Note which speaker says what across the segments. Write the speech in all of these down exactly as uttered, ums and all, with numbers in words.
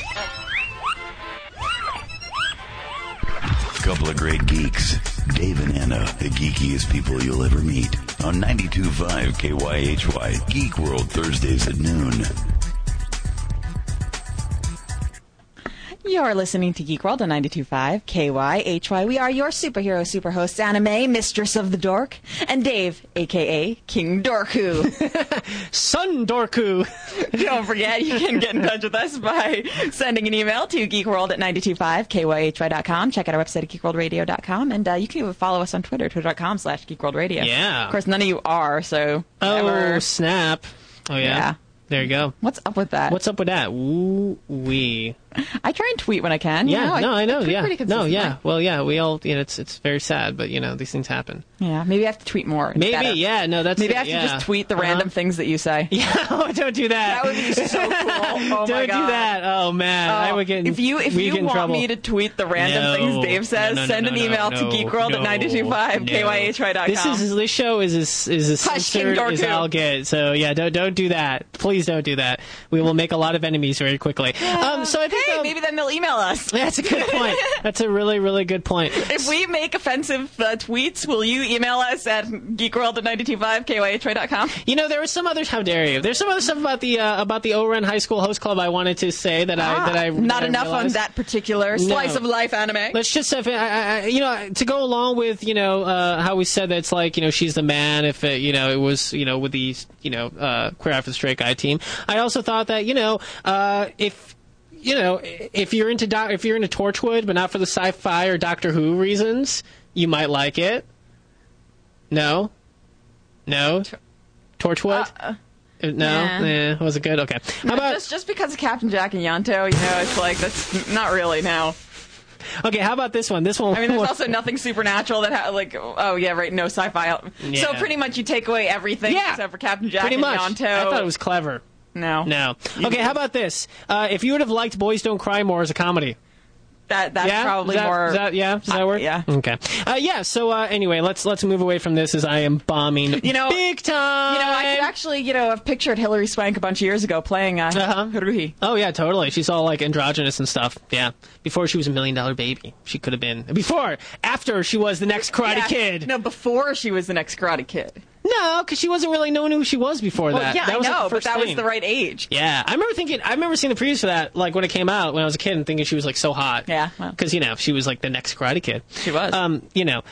Speaker 1: Couple of great geeks. Dave and Anna, the geekiest people you'll ever meet. On ninety-two point five K Y H Y. Geek World, Thursdays at noon.
Speaker 2: You're listening to Geek World on ninety-two point five K Y H Y. We are your superhero super hosts, Anime, Mistress of the Dork, and Dave, a k a. King Dorku.
Speaker 3: Son Dorku.
Speaker 2: Don't forget, you can get in touch with us by sending an email to geekworld at ninety-two point five K Y H Y dot com. Check out our website at geek world radio dot com, and uh, you can even follow us on Twitter, twitter dot com slash geek world radio.
Speaker 3: Yeah.
Speaker 2: Of course, none of you are, so
Speaker 3: Oh,
Speaker 2: never.
Speaker 3: snap. Oh, yeah.
Speaker 2: Yeah.
Speaker 3: There you go.
Speaker 2: What's up with that?
Speaker 3: What's up with that? Ooh, wee.
Speaker 2: I try and tweet when I can.
Speaker 3: Yeah,
Speaker 2: you know,
Speaker 3: no, I, I know,
Speaker 2: tweet
Speaker 3: yeah.
Speaker 2: pretty
Speaker 3: No, yeah.
Speaker 2: consistently.
Speaker 3: Well, yeah, we all, you know, it's it's very sad, but, you know, these things happen.
Speaker 2: Yeah, maybe I have to tweet more. It's
Speaker 3: Maybe,
Speaker 2: better.
Speaker 3: yeah, no, that's...
Speaker 2: Maybe I have
Speaker 3: yeah.
Speaker 2: to just tweet the
Speaker 3: Uh-huh.
Speaker 2: random things that you say.
Speaker 3: Yeah, oh, don't do that.
Speaker 2: That would be so cool. Oh,
Speaker 3: Don't
Speaker 2: my God.
Speaker 3: do that. Oh, man.
Speaker 2: Oh,
Speaker 3: I would get in,
Speaker 2: if you if
Speaker 3: we
Speaker 2: you
Speaker 3: get in
Speaker 2: want
Speaker 3: trouble.
Speaker 2: me to tweet the random
Speaker 3: No.
Speaker 2: things Dave says,
Speaker 3: No, no, no,
Speaker 2: send
Speaker 3: no,
Speaker 2: an
Speaker 3: no,
Speaker 2: email
Speaker 3: no,
Speaker 2: to geekworld
Speaker 3: no,
Speaker 2: at ninety-two point five
Speaker 3: no.
Speaker 2: K Y H Y dot com.
Speaker 3: This is this show is as is as
Speaker 2: Hush, King
Speaker 3: censored as
Speaker 2: Dorku.
Speaker 3: I'll get. So yeah, don't don't do that. Please don't do that. We will make a lot of enemies very quickly. Um, so I think
Speaker 2: Hey,
Speaker 3: um,
Speaker 2: maybe then they'll email us.
Speaker 3: that's a good point. That's a really really good point.
Speaker 2: If we make offensive uh, tweets, will you email us at geekworld at ninety-two point five K Y H Y dot com?
Speaker 3: You know, there was some others. How dare you? There's some other stuff about the uh, about the O-Ren High School Host Club I wanted to say that I that I
Speaker 2: Ah, Not
Speaker 3: that I
Speaker 2: enough on
Speaker 3: realized.
Speaker 2: that particular slice of life anime.
Speaker 3: Let's just have, I, I, you know, to go along with, you know, uh, how we said that it's like, you know, she's the man if it, you know, it was, you know, with the, you know, uh, Queer Eye for the Straight Guy team. I also thought that, you know, uh, if, you know, if you're into doc, if you're into Torchwood, but not for the sci-fi or Doctor Who reasons, you might like it. No? No? Torchwood?
Speaker 2: Uh,
Speaker 3: no?
Speaker 2: nah.
Speaker 3: Eh, was it good? Okay. How
Speaker 2: No,
Speaker 3: about,
Speaker 2: just just because of Captain Jack and Yanto, you know, it's like that's not really now.
Speaker 3: okay, how about this one? This one.
Speaker 2: I mean, there's also nothing supernatural that ha- like oh yeah right no sci-fi. So
Speaker 3: Yeah.
Speaker 2: pretty much you take away everything
Speaker 3: Yeah.
Speaker 2: except for Captain Jack
Speaker 3: Pretty
Speaker 2: and
Speaker 3: much.
Speaker 2: Yanto.
Speaker 3: I thought it was clever.
Speaker 2: no
Speaker 3: No. Okay, how about this? Uh, if you would have liked Boys Don't Cry more as a comedy.
Speaker 2: that that's
Speaker 3: Yeah?
Speaker 2: probably
Speaker 3: Is that,
Speaker 2: more.
Speaker 3: Is that, yeah? Does that
Speaker 2: Uh,
Speaker 3: work?
Speaker 2: yeah.
Speaker 3: Okay. Uh, yeah, so uh, anyway, let's let's move away from this as I am bombing
Speaker 2: You know-
Speaker 3: big time.
Speaker 2: You know, I could actually, you know, have pictured Hilary Swank a bunch of years ago playing uh,
Speaker 3: Uh-huh.
Speaker 2: Haruhi.
Speaker 3: Oh, yeah, totally. She's all, like, androgynous and stuff. Yeah. Before she was a Million Dollar Baby. She could have been. Before. After she was the next Karate
Speaker 2: Yeah.
Speaker 3: Kid.
Speaker 2: No, before she was the next Karate Kid.
Speaker 3: No, because she wasn't really knowing who she was before
Speaker 2: Well,
Speaker 3: that.
Speaker 2: yeah,
Speaker 3: that
Speaker 2: I
Speaker 3: was,
Speaker 2: know,
Speaker 3: like, the
Speaker 2: but
Speaker 3: first
Speaker 2: that was
Speaker 3: thing.
Speaker 2: the right age.
Speaker 3: Yeah, I remember thinking. I remember seeing the previews for that, like when it came out when I was a kid, and thinking she was like so hot.
Speaker 2: Yeah, well.
Speaker 3: because you know she was like the next Karate Kid.
Speaker 2: She was.
Speaker 3: Um, you know,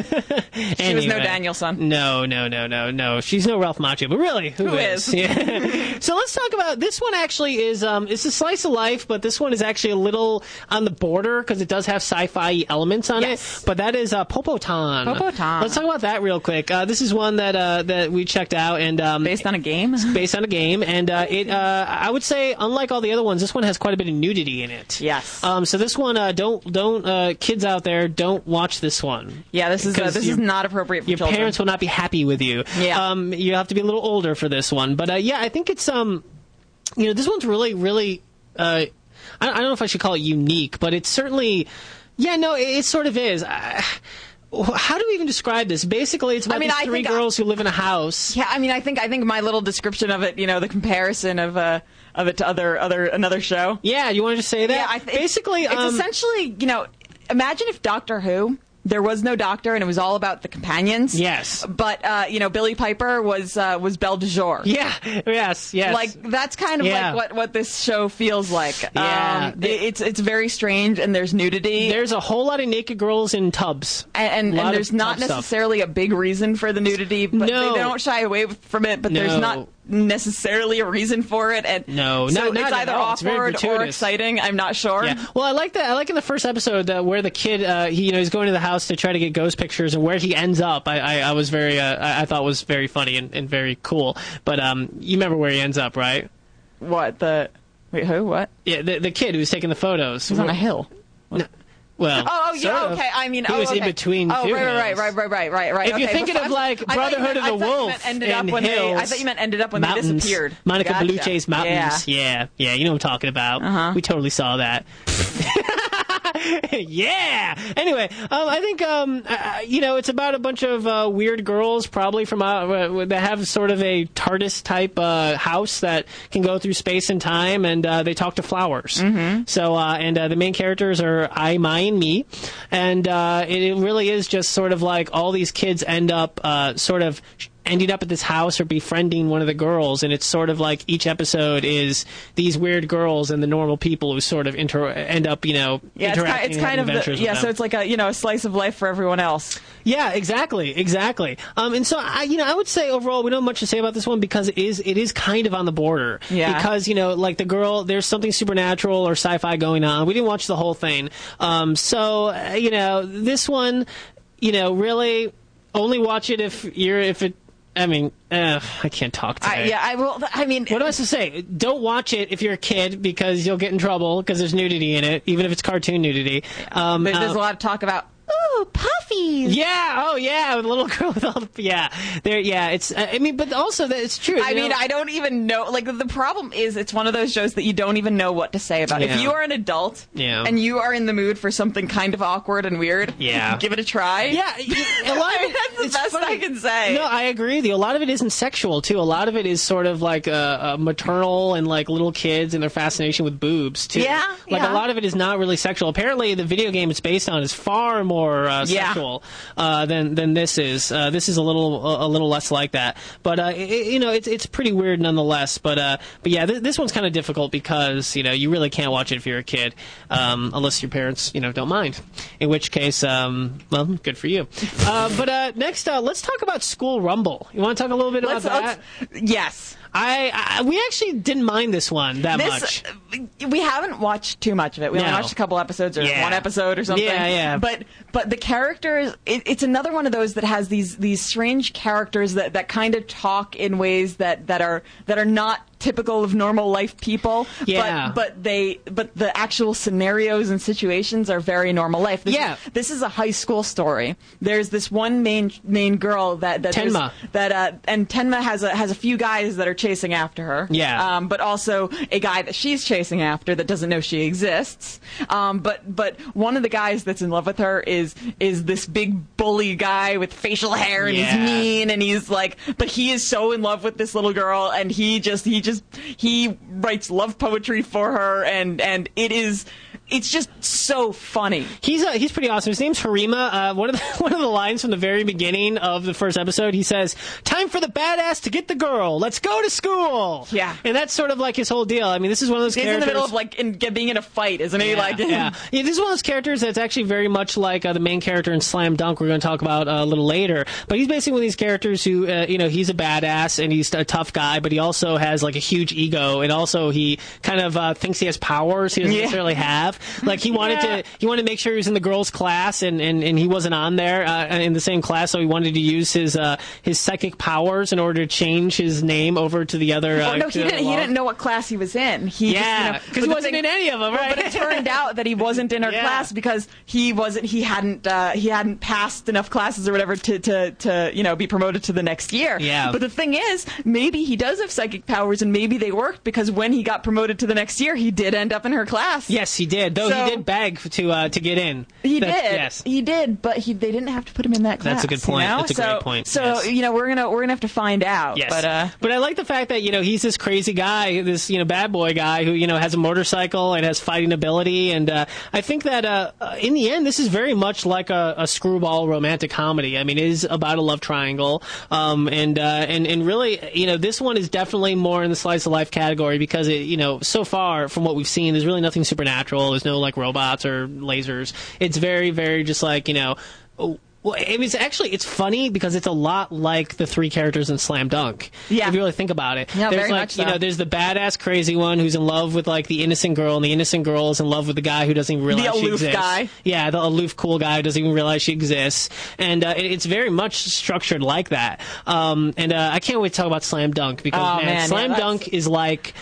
Speaker 2: She was no Danielson.
Speaker 3: No, no, no, no, no. She's no Ralph Macchio, but really, who,
Speaker 2: Who
Speaker 3: is?
Speaker 2: is?
Speaker 3: Yeah. So let's talk about this one. Actually, is um, it's a slice of life, but this one is actually a little on the border because it does have sci-fi elements on
Speaker 2: Yes.
Speaker 3: it. But that is uh, Popotan.
Speaker 2: Popotan.
Speaker 3: Let's talk about that real quick. Uh, this is one that uh, that we checked out, and um,
Speaker 2: Based on a game?
Speaker 3: based on a game, and uh, it uh, I would say, unlike all the other ones, this one has quite a bit of nudity in it.
Speaker 2: Yes.
Speaker 3: Um, so this one, uh, don't don't uh, kids out there, don't watch this one.
Speaker 2: Yeah, this is uh,
Speaker 3: Because
Speaker 2: this
Speaker 3: your-
Speaker 2: is not appropriate for
Speaker 3: Your
Speaker 2: children.
Speaker 3: parents will not be happy with you.
Speaker 2: Yeah.
Speaker 3: Um, you have to be a little older for this one, but uh, yeah, I think it's um, you know, this one's really really. Uh, I, I don't know if I should call it unique, but it's certainly, yeah, no, it, it sort of is. Uh, how do we even describe this? Basically, it's about
Speaker 2: I mean,
Speaker 3: these
Speaker 2: I
Speaker 3: three
Speaker 2: think I-
Speaker 3: girls who live in a house.
Speaker 2: Yeah, I mean, I think I think my little description of it, you know, the comparison of uh of it to other other another show.
Speaker 3: Yeah, you want to just say that?
Speaker 2: Yeah, I th-
Speaker 3: basically,
Speaker 2: it's
Speaker 3: um,
Speaker 2: essentially, you know, imagine if Doctor Who. There was no doctor, and it was all about the companions.
Speaker 3: Yes.
Speaker 2: But uh, you know, Billie Piper was uh, was Belle de Jour.
Speaker 3: Yeah. Yes. Yes.
Speaker 2: Like that's kind of
Speaker 3: Yeah.
Speaker 2: like what, what this show feels like.
Speaker 3: Yeah.
Speaker 2: Um, it- it's it's very strange, and there's nudity,
Speaker 3: There's a whole lot of naked girls in tubs.
Speaker 2: and and,
Speaker 3: lot
Speaker 2: and
Speaker 3: of
Speaker 2: there's not
Speaker 3: tough stuff.
Speaker 2: necessarily a big reason for the nudity, but
Speaker 3: No.
Speaker 2: they don't shy away from it. But
Speaker 3: No.
Speaker 2: there's not necessarily a reason for it, and
Speaker 3: No,
Speaker 2: so
Speaker 3: not- not
Speaker 2: it's
Speaker 3: at
Speaker 2: either
Speaker 3: all. It's very
Speaker 2: awkward or
Speaker 3: gratuitous.
Speaker 2: exciting. I'm not sure.
Speaker 3: Yeah. Well, I like that. I like in the first episode uh, where the kid, uh, he, you know, he's going to the house to try to get ghost pictures, and where he ends up, I, I, I was very, uh, I, I thought was very funny and, and very cool. But um, you remember where he ends up, right?
Speaker 2: What the? Wait, who? What?
Speaker 3: Yeah, the the kid who's taking the photos.
Speaker 2: He's on a hill.
Speaker 3: Well,
Speaker 2: Oh, oh, yeah,
Speaker 3: sort of.
Speaker 2: okay. I mean,
Speaker 3: he
Speaker 2: oh,
Speaker 3: was
Speaker 2: okay.
Speaker 3: in between.
Speaker 2: Oh,
Speaker 3: two
Speaker 2: right, right,
Speaker 3: hills.
Speaker 2: right, right, right, right, right.
Speaker 3: If
Speaker 2: okay,
Speaker 3: you're thinking
Speaker 2: before-
Speaker 3: of, like,
Speaker 2: I thought you
Speaker 3: Brotherhood
Speaker 2: meant-
Speaker 3: of the
Speaker 2: I thought you
Speaker 3: Wolf
Speaker 2: meant ended up
Speaker 3: and
Speaker 2: when they. I
Speaker 3: hills,
Speaker 2: thought you meant ended up when
Speaker 3: mountains,
Speaker 2: they disappeared.
Speaker 3: Monica
Speaker 2: Gotcha.
Speaker 3: Bellucci's mountains.
Speaker 2: Yeah.
Speaker 3: yeah, yeah. You know what I'm talking about.
Speaker 2: Uh-huh.
Speaker 3: We totally saw that. Yeah. Anyway, um, I think um, uh, you know it's about a bunch of uh, weird girls, probably from uh, that have sort of a TARDIS type uh, house that can go through space and time, and uh, they talk to flowers. Mm-hmm. So, uh, and uh, the main characters are I, My, and Me, and uh, it, it really is just sort of like all these kids end up uh, sort of ending up at this house or befriending one of the girls, and it's sort of like each episode is these weird girls and the normal people who sort of inter- end up, you know,
Speaker 2: yeah,
Speaker 3: interacting
Speaker 2: it's kind, it's
Speaker 3: and having
Speaker 2: kind of the,
Speaker 3: adventures
Speaker 2: yeah.
Speaker 3: with
Speaker 2: So
Speaker 3: them.
Speaker 2: it's like a you know a slice of life for everyone else.
Speaker 3: Yeah, exactly, exactly. Um, and so I, you know, I would say overall we don't have much to say about this one because it is it is kind of on the border.
Speaker 2: Yeah.
Speaker 3: Because you know, like the girl, there's something supernatural or sci-fi going on. We didn't watch the whole thing. Um, so uh, you know, this one, you know, really only watch it if you're if it. I mean, uh, I can't talk today.
Speaker 2: I, yeah, I will. I mean,
Speaker 3: What am I supposed to say? Don't watch it if you're a kid because you'll get in trouble because there's nudity in it, even if it's cartoon nudity. Um,
Speaker 2: there's, there's
Speaker 3: uh,
Speaker 2: a lot of talk about ooh puffies.
Speaker 3: Yeah. Oh, yeah. With the little girl with all the yeah. There. Yeah. It's. I mean, but also that it's true.
Speaker 2: I
Speaker 3: you
Speaker 2: mean,
Speaker 3: know?
Speaker 2: I don't even know. Like, the problem is, it's one of those shows that you don't even know what to say about.
Speaker 3: Yeah.
Speaker 2: If you are an adult
Speaker 3: Yeah.
Speaker 2: and you are in the mood for something kind of awkward and weird,
Speaker 3: Yeah.
Speaker 2: give it a try.
Speaker 3: Yeah, a lot of
Speaker 2: I mean,
Speaker 3: it,
Speaker 2: that's the
Speaker 3: it's
Speaker 2: best
Speaker 3: funny.
Speaker 2: I can say.
Speaker 3: No, I agree with you. A lot of it isn't sexual too. A lot of it is sort of like uh, uh, maternal and like little kids and their fascination with boobs too.
Speaker 2: Yeah,
Speaker 3: like
Speaker 2: yeah.
Speaker 3: a lot of it is not really sexual. Apparently, the video game it's based on is far more uh,
Speaker 2: Yeah.
Speaker 3: sexual uh, than than this is. Uh, this is a little a little less like that. But uh, it, you know, it's it's pretty weird nonetheless. But uh, but yeah, th- this one's kind of difficult because you know you really can't watch it if you're a kid, um, unless your parents you know don't mind. In which case, um, well, good for you. Uh, but uh, next, uh, let's talk about School Rumble. You want to talk a little bit
Speaker 2: Let's,
Speaker 3: about that?
Speaker 2: let's, yes.
Speaker 3: I, I we actually didn't mind this one that
Speaker 2: This,
Speaker 3: much.
Speaker 2: we haven't watched too much of it. We only
Speaker 3: No.
Speaker 2: watched a couple episodes or
Speaker 3: Yeah.
Speaker 2: one episode or something.
Speaker 3: Yeah, yeah.
Speaker 2: But but the characters, it, it's another one of those that has these these strange characters that, that kind of talk in ways that, that are that are not typical of normal life people.
Speaker 3: Yeah.
Speaker 2: But but they but the actual scenarios and situations are very normal life. This
Speaker 3: Yeah.
Speaker 2: Is, this is a high school story. There's this one main main girl that that there's-
Speaker 3: Tenma.
Speaker 2: that uh, and Tenma has a has a few guys that are chasing after her.
Speaker 3: Yeah.
Speaker 2: Um, but also a guy that she's chasing after that doesn't know she exists. Um, but but one of the guys that's in love with her is is this big bully guy with facial hair and
Speaker 3: Yeah.
Speaker 2: he's mean and he's like, but he is so in love with this little girl and he just he just he writes love poetry for her and and it is. It's just so funny.
Speaker 3: He's uh, he's pretty awesome. His name's Harima. Uh, one of the, one of the lines from the very beginning of the first episode, he says, "Time for the badass to get the girl. Let's go to school."
Speaker 2: Yeah.
Speaker 3: and that's sort of like his whole deal. I mean, this is one of those
Speaker 2: He's
Speaker 3: characters.
Speaker 2: in the middle of like in, being in a fight, isn't he?
Speaker 3: Yeah,
Speaker 2: Like,
Speaker 3: yeah. yeah, this is one of those characters that's actually very much like uh, the main character in Slam Dunk. We're going to talk about uh, a little later. But he's basically one of these characters who, uh, you know, he's a badass and he's a tough guy, but he also has like a huge ego, and also he kind of uh, thinks he has powers he doesn't
Speaker 2: Yeah.
Speaker 3: necessarily have. Like he wanted
Speaker 2: Yeah.
Speaker 3: to, he wanted to make sure he was in the girls' class, and, and, and he wasn't on there uh, in the same class, so he wanted to use his uh, his psychic powers in order to change his name over to the other. Uh,
Speaker 2: Oh, no,
Speaker 3: to
Speaker 2: he
Speaker 3: the
Speaker 2: didn't. He
Speaker 3: law.
Speaker 2: didn't know what class he was in. He
Speaker 3: Yeah,
Speaker 2: just, you know,
Speaker 3: 'cause he
Speaker 2: but the
Speaker 3: wasn't in any of them,
Speaker 2: well,
Speaker 3: right?
Speaker 2: But it turned out that he wasn't in her
Speaker 3: Yeah.
Speaker 2: class because he wasn't. He hadn't. Uh, he hadn't passed enough classes or whatever to, to to you know be promoted to the next year.
Speaker 3: Yeah.
Speaker 2: But the thing is, maybe he does have psychic powers, and maybe they worked because when he got promoted to the next year, he did end up in her class.
Speaker 3: Yes, he did. Though
Speaker 2: So-
Speaker 3: he did beg to uh, to get in.
Speaker 2: He
Speaker 3: That-
Speaker 2: did.
Speaker 3: Yes.
Speaker 2: He did, but he they didn't have to put him in that class.
Speaker 3: That's a good point.
Speaker 2: You know?
Speaker 3: That's a
Speaker 2: so,
Speaker 3: great point.
Speaker 2: So
Speaker 3: Yes.
Speaker 2: you know we're gonna we're gonna have to find out.
Speaker 3: Yes.
Speaker 2: But uh,
Speaker 3: but I like the fact that, you know, he's this crazy guy, this, you know, bad boy guy who, you know, has a motorcycle and has fighting ability. And uh, I think that uh, uh, in the end, this is very much like a, a screwball romantic comedy. I mean, it is about a love triangle. Um, and, uh, and, and really, you know, this one is definitely more in the slice of life category because, it, you know, so far from what we've seen, there's really nothing supernatural. There's no, like, robots or lasers. It's very, very just like, you know, oh, well, it was actually, it's funny because it's a lot like the three characters in Slam Dunk.
Speaker 2: Yeah.
Speaker 3: If you really think about it.
Speaker 2: Yeah,
Speaker 3: there's
Speaker 2: very
Speaker 3: like,
Speaker 2: much so.
Speaker 3: you know, there's the badass crazy one who's in love with like the innocent girl, and the innocent girl is in love with the guy who doesn't even realize
Speaker 2: The
Speaker 3: she
Speaker 2: aloof
Speaker 3: exists.
Speaker 2: guy.
Speaker 3: Yeah, the aloof cool guy who doesn't even realize she exists. And uh, it, it's very much structured like that. Um, and uh, I can't wait to talk about Slam Dunk because,
Speaker 2: Oh,
Speaker 3: man,
Speaker 2: man,
Speaker 3: Slam
Speaker 2: yeah, that's-
Speaker 3: Dunk is like...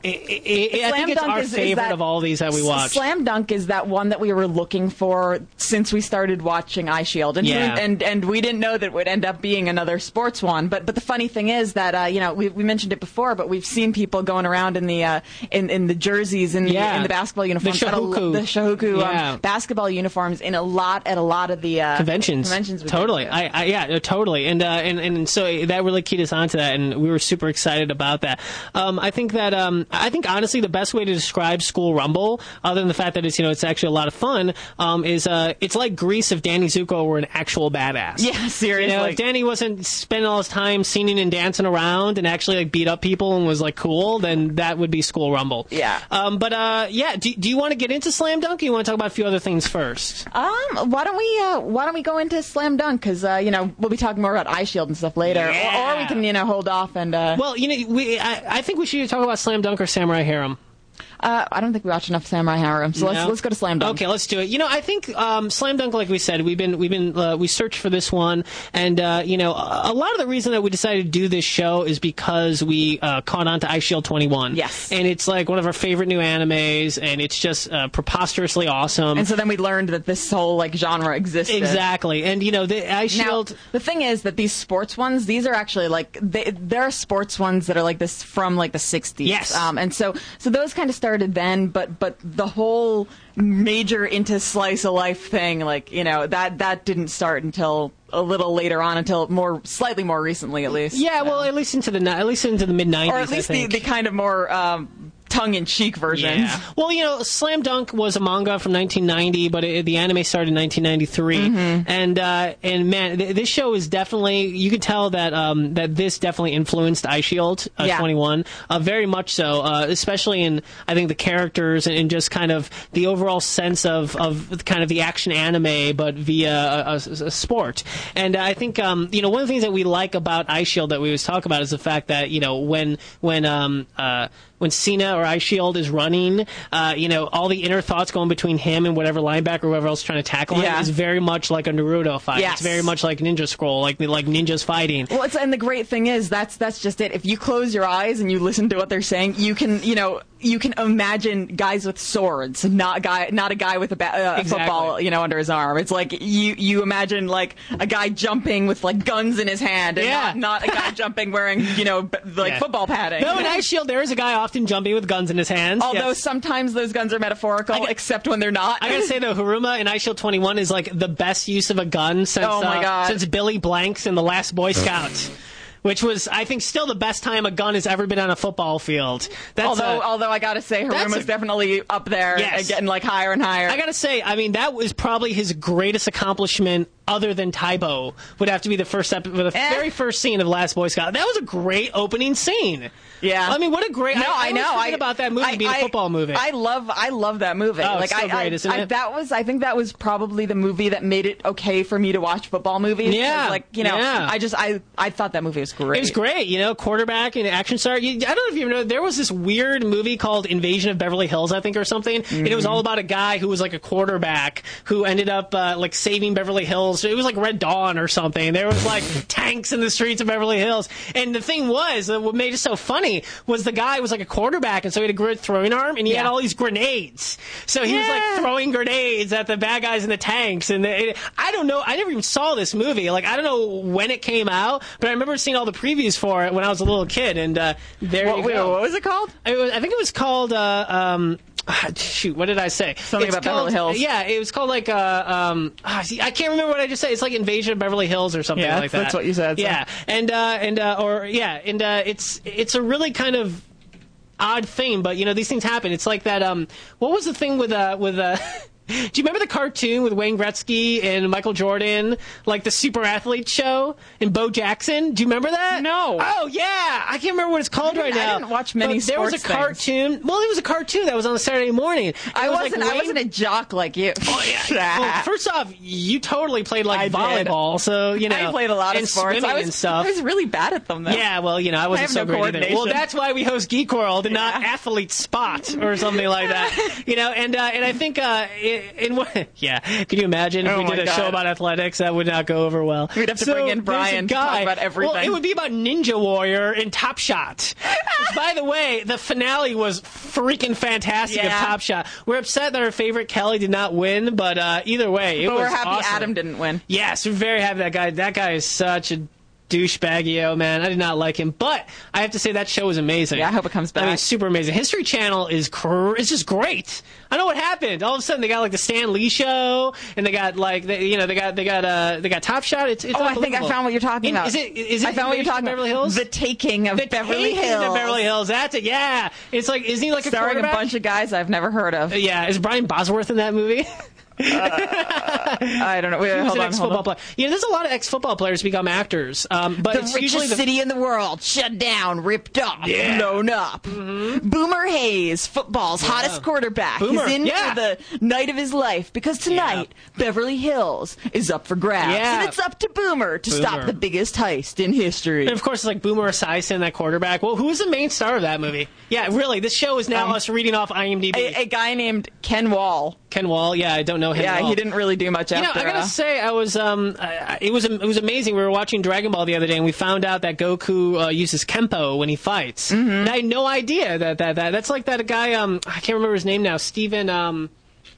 Speaker 3: it, it, I think it's our
Speaker 2: is,
Speaker 3: favorite
Speaker 2: is that,
Speaker 3: of all these that we watched.
Speaker 2: Slam Dunk is that one that we were looking for since we started watching iShield, and
Speaker 3: yeah.
Speaker 2: and and we didn't know that it would end up being another sports one. But but the funny thing is that uh, you know we we mentioned it before, but we've seen people going around in the uh, in in the jerseys in
Speaker 3: yeah.
Speaker 2: the in the basketball uniforms,
Speaker 3: the Shahuku,
Speaker 2: the Shahuku
Speaker 3: yeah.
Speaker 2: um, basketball uniforms in a lot at a lot of the uh,
Speaker 3: conventions.
Speaker 2: Conventions,
Speaker 3: totally. I, I yeah, no, totally. And uh, and and so that really keyed us onto that, and we were super excited about that. Um, I think that um, I think honestly the best way to describe School Rumble, other than the fact that it's you know it's actually a lot of fun, um, is uh, it's like Grease if Danny Zuko were an actual badass.
Speaker 2: Yeah, seriously.
Speaker 3: You know, if Danny wasn't spending all his time singing and dancing around and actually like beat up people and was like cool, then that would be School Rumble.
Speaker 2: Yeah.
Speaker 3: Um, but uh, yeah, do, do you want to get into Slam Dunk? Or you want to talk about a few other things first?
Speaker 2: Um, why don't we uh, why don't we go into Slam Dunk? Because uh, you know we'll be talking more about iShield and stuff later,
Speaker 3: Yeah.
Speaker 2: or, or we can you know hold off and. Uh,
Speaker 3: Well, you know, we I, I think we should either talk about Slam Dunk or Samurai Harem.
Speaker 2: Uh, I don't think we watched enough Samurai Harem, so let's
Speaker 3: No?
Speaker 2: let's go to Slam Dunk.
Speaker 3: Okay, let's do it. You know, I think um, Slam Dunk, like we said, we've been we've been uh, we searched for this one, and uh, you know, a, a lot of the reason that we decided to do this show is because we uh, caught on to iShield twenty-one.
Speaker 2: Yes,
Speaker 3: and it's like one of our favorite new animes, and it's just uh, preposterously awesome.
Speaker 2: And so then we learned that this whole like genre existed.
Speaker 3: Exactly, and you know, the iShield.
Speaker 2: Now, the thing is that these sports ones, these are actually like they, there are sports ones that are like this from like the sixties.
Speaker 3: Yes,
Speaker 2: um, and so so those kind of started then, but. But the whole major into slice of life thing, like you know, that that didn't start until a little later on, until more slightly more recently, at least.
Speaker 3: Yeah, well,
Speaker 2: um,
Speaker 3: at least into the at least into the mid nineties,
Speaker 2: or at least
Speaker 3: I
Speaker 2: the,
Speaker 3: think.
Speaker 2: the kind of more. Um, tongue-in-cheek versions.
Speaker 3: Yeah. Well, you know, Slam Dunk was a manga from nineteen ninety, but it, the anime started in nineteen ninety-three. Mm-hmm. And uh, and man, th- this show is definitely, you can tell that um, that this definitely influenced iShield uh,
Speaker 2: yeah.
Speaker 3: twenty-one, uh, very much so, uh, especially in, I think, the characters and, and just kind of the overall sense of, of kind of the action anime, but via a, a, a sport. And I think, um, you know, one of the things that we like about iShield that we always talk about is the fact that, you know, when, when, um, uh, when Cena or iShield is running, uh, you know, all the inner thoughts going between him and whatever linebacker or whoever else is trying to tackle
Speaker 2: yeah.
Speaker 3: him is very much like a Naruto fight.
Speaker 2: Yes.
Speaker 3: It's very much like Ninja Scroll, like like ninjas fighting.
Speaker 2: Well, it's, and the great thing is that's that's just it. If you close your eyes and you listen to what they're saying, you can, you know, you can imagine guys with swords, not guy, not a guy with a ba- uh,
Speaker 3: exactly.
Speaker 2: football, you know, under his arm. It's like you you imagine like a guy jumping with like guns in his hand, and
Speaker 3: Yeah.
Speaker 2: not, not a guy jumping wearing, you know, b- like
Speaker 3: Yeah.
Speaker 2: football padding.
Speaker 3: No, in iShield there is a guy often jumping with guns in his hands.
Speaker 2: Although
Speaker 3: Yes.
Speaker 2: sometimes those guns are metaphorical,
Speaker 3: got-
Speaker 2: except when they're not.
Speaker 3: I gotta say though, Haruma in iShield twenty-one is like the best use of a gun since
Speaker 2: Oh, my
Speaker 3: uh,
Speaker 2: God.
Speaker 3: since Billy Blanks in The Last Boy Scout. Which was, I think, still the best time a gun has ever been on a football field. That's
Speaker 2: although,
Speaker 3: a,
Speaker 2: although I gotta say,
Speaker 3: that's
Speaker 2: Haruma's
Speaker 3: a-
Speaker 2: definitely up there
Speaker 3: Yes.
Speaker 2: and getting like higher and higher.
Speaker 3: I gotta say, I mean, that was probably his greatest accomplishment other than Taibo. Would have to be the first ep- the
Speaker 2: Eh.
Speaker 3: very first scene of Last Boy Scout. That was a great opening scene.
Speaker 2: Yeah.
Speaker 3: I mean, what a great.
Speaker 2: No,
Speaker 3: I,
Speaker 2: I, know.
Speaker 3: I forget about that movie
Speaker 2: I,
Speaker 3: being
Speaker 2: I,
Speaker 3: a football movie.
Speaker 2: I love, I love that movie.
Speaker 3: Oh,
Speaker 2: like
Speaker 3: it's so
Speaker 2: I,
Speaker 3: great,
Speaker 2: I,
Speaker 3: isn't
Speaker 2: I,
Speaker 3: it?
Speaker 2: that was, I think that was probably the movie that made it okay for me to watch football movies. 'Cause,
Speaker 3: Yeah.
Speaker 2: like you know,
Speaker 3: Yeah.
Speaker 2: I just, I, I thought that movie was great.
Speaker 3: It was great, you know, quarterback and action star. You, I don't know if you know, there was this weird movie called Invasion of Beverly Hills, I think, or something, mm-hmm. and it was all about a guy who was like a quarterback who ended up uh, like saving Beverly Hills. It was like Red Dawn or something. There was like tanks in the streets of Beverly Hills, and the thing was, uh, what made it so funny was the guy was like a quarterback, and so he had a great throwing arm, and he
Speaker 2: Yeah.
Speaker 3: had all these grenades. So he was
Speaker 2: Yeah.
Speaker 3: like throwing grenades at the bad guys in the tanks, and it, I don't know. I never even saw this movie. Like I don't know when it came out, but I remember seeing all the previews for it when I was a little kid, and uh, there
Speaker 2: What,
Speaker 3: you
Speaker 2: wait,
Speaker 3: go.
Speaker 2: what was it called?
Speaker 3: It was, I think it was called. Uh, um, ah, shoot, what did I say?
Speaker 2: Something
Speaker 3: It's
Speaker 2: about
Speaker 3: called-
Speaker 2: Beverly Hills.
Speaker 3: Yeah, it was called like. Uh, um, ah, see, I can't remember what I just said. It's like Invasion of Beverly Hills or something
Speaker 2: Yeah,
Speaker 3: like that.
Speaker 2: that's what you said, so.
Speaker 3: Yeah, and uh, and uh, or yeah, and uh, it's it's a really kind of odd thing, but you know these things happen. It's like that. Um, what was the thing with uh with uh? Do you remember the cartoon with Wayne Gretzky and Michael Jordan, like the Super Athlete show and Bo Jackson? Do you remember that?
Speaker 2: No.
Speaker 3: Oh yeah, I can't remember what it's called right
Speaker 2: I
Speaker 3: now.
Speaker 2: didn't watch many
Speaker 3: But there was a
Speaker 2: sports
Speaker 3: cartoon. Well, it was a cartoon that was on a Saturday morning. It
Speaker 2: I
Speaker 3: was
Speaker 2: wasn't,
Speaker 3: like
Speaker 2: I
Speaker 3: Wayne-
Speaker 2: wasn't a jock like you.
Speaker 3: Oh, yeah. Well, first off, you totally played like
Speaker 2: I did.
Speaker 3: volleyball, so you know.
Speaker 2: I played a lot of
Speaker 3: and
Speaker 2: sports.
Speaker 3: swimming
Speaker 2: I was,
Speaker 3: and stuff.
Speaker 2: I was really bad at them, though.
Speaker 3: Yeah, well, you know, I wasn't
Speaker 2: have
Speaker 3: so
Speaker 2: no
Speaker 3: great either.
Speaker 2: coordination.
Speaker 3: Well, that's why we host Geek World and not
Speaker 2: Yeah.
Speaker 3: Athlete Spot or something like that. You know, and uh, and I think uh, in what? Yeah, can you imagine if
Speaker 2: Oh
Speaker 3: we did
Speaker 2: my
Speaker 3: a
Speaker 2: God.
Speaker 3: show about athletics? That would not go over well.
Speaker 2: We'd have to
Speaker 3: So
Speaker 2: bring in
Speaker 3: there's a
Speaker 2: Brian to
Speaker 3: guy,
Speaker 2: talk about everything.
Speaker 3: Well, it would be about Ninja Warrior in Top Shot. Which, by the way, the finale was freaking fantastic
Speaker 2: Yeah.
Speaker 3: of Top Shot. We're upset that our favorite Kelly did not win, but uh, either way, it
Speaker 2: But
Speaker 3: was
Speaker 2: we're happy
Speaker 3: awesome.
Speaker 2: Adam didn't win.
Speaker 3: Yes, we're very happy that guy. That guy is such a douchebagio, man. I did not like him, but I have to say that show was amazing.
Speaker 2: Yeah, I hope it comes
Speaker 3: I mean,
Speaker 2: back.
Speaker 3: super amazing. History Channel is cr- it's just great. I know what happened. All of a sudden, they got like the Stan Lee show, and they got like they, you know they got they got uh they got Top Shot. It's, it's
Speaker 2: Oh, I think I
Speaker 3: unbelievable.
Speaker 2: found what you're talking
Speaker 3: In-
Speaker 2: about.
Speaker 3: Is it? Is it?
Speaker 2: I found what you're talking
Speaker 3: Beverly
Speaker 2: about.
Speaker 3: Hills?
Speaker 2: The Taking of
Speaker 3: The
Speaker 2: Beverly
Speaker 3: Taking
Speaker 2: Hills.
Speaker 3: of Beverly Hills. That's it. Yeah. It's like, isn't he like a
Speaker 2: Starring a
Speaker 3: quarterback?
Speaker 2: bunch of guys I've never heard of.
Speaker 3: Yeah. Is Brian Bosworth in that movie?
Speaker 2: I don't know. Wait,
Speaker 3: He was
Speaker 2: hold
Speaker 3: an
Speaker 2: on,
Speaker 3: ex-football
Speaker 2: hold on.
Speaker 3: player. You know, there's a lot of ex-football players become actors, um, but
Speaker 2: The
Speaker 3: it's
Speaker 2: richest
Speaker 3: usually the
Speaker 2: city in the world, shut down, ripped off,
Speaker 3: Yeah.
Speaker 2: blown up. Boomer Hayes, football's hottest quarterback,
Speaker 3: Boomer,
Speaker 2: is in
Speaker 3: yeah.
Speaker 2: for the night of his life because tonight Beverly Hills is up for grabs,
Speaker 3: Yeah.
Speaker 2: and it's up to Boomer to
Speaker 3: Boomer.
Speaker 2: stop the biggest heist in history.
Speaker 3: And of course, it's like Boomer Esiason, that quarterback. Well, who was the main star of that movie? Yeah, really. This show is now
Speaker 2: Um,
Speaker 3: us reading off IMDb.
Speaker 2: A, a guy named Ken Wall.
Speaker 3: Ken Wall. Yeah, I don't know him.
Speaker 2: Yeah,
Speaker 3: at all.
Speaker 2: he didn't really do much
Speaker 3: You know,
Speaker 2: after.
Speaker 3: I gotta
Speaker 2: uh,
Speaker 3: say, I was um, I, it was it was amazing. We were watching Dragon Ball the other day, and we found out that Goku uh, uses Kempo when he fights.
Speaker 2: Mm-hmm.
Speaker 3: And I had no idea that that that that's like that guy. Um, I can't remember his name now. Steven. Um,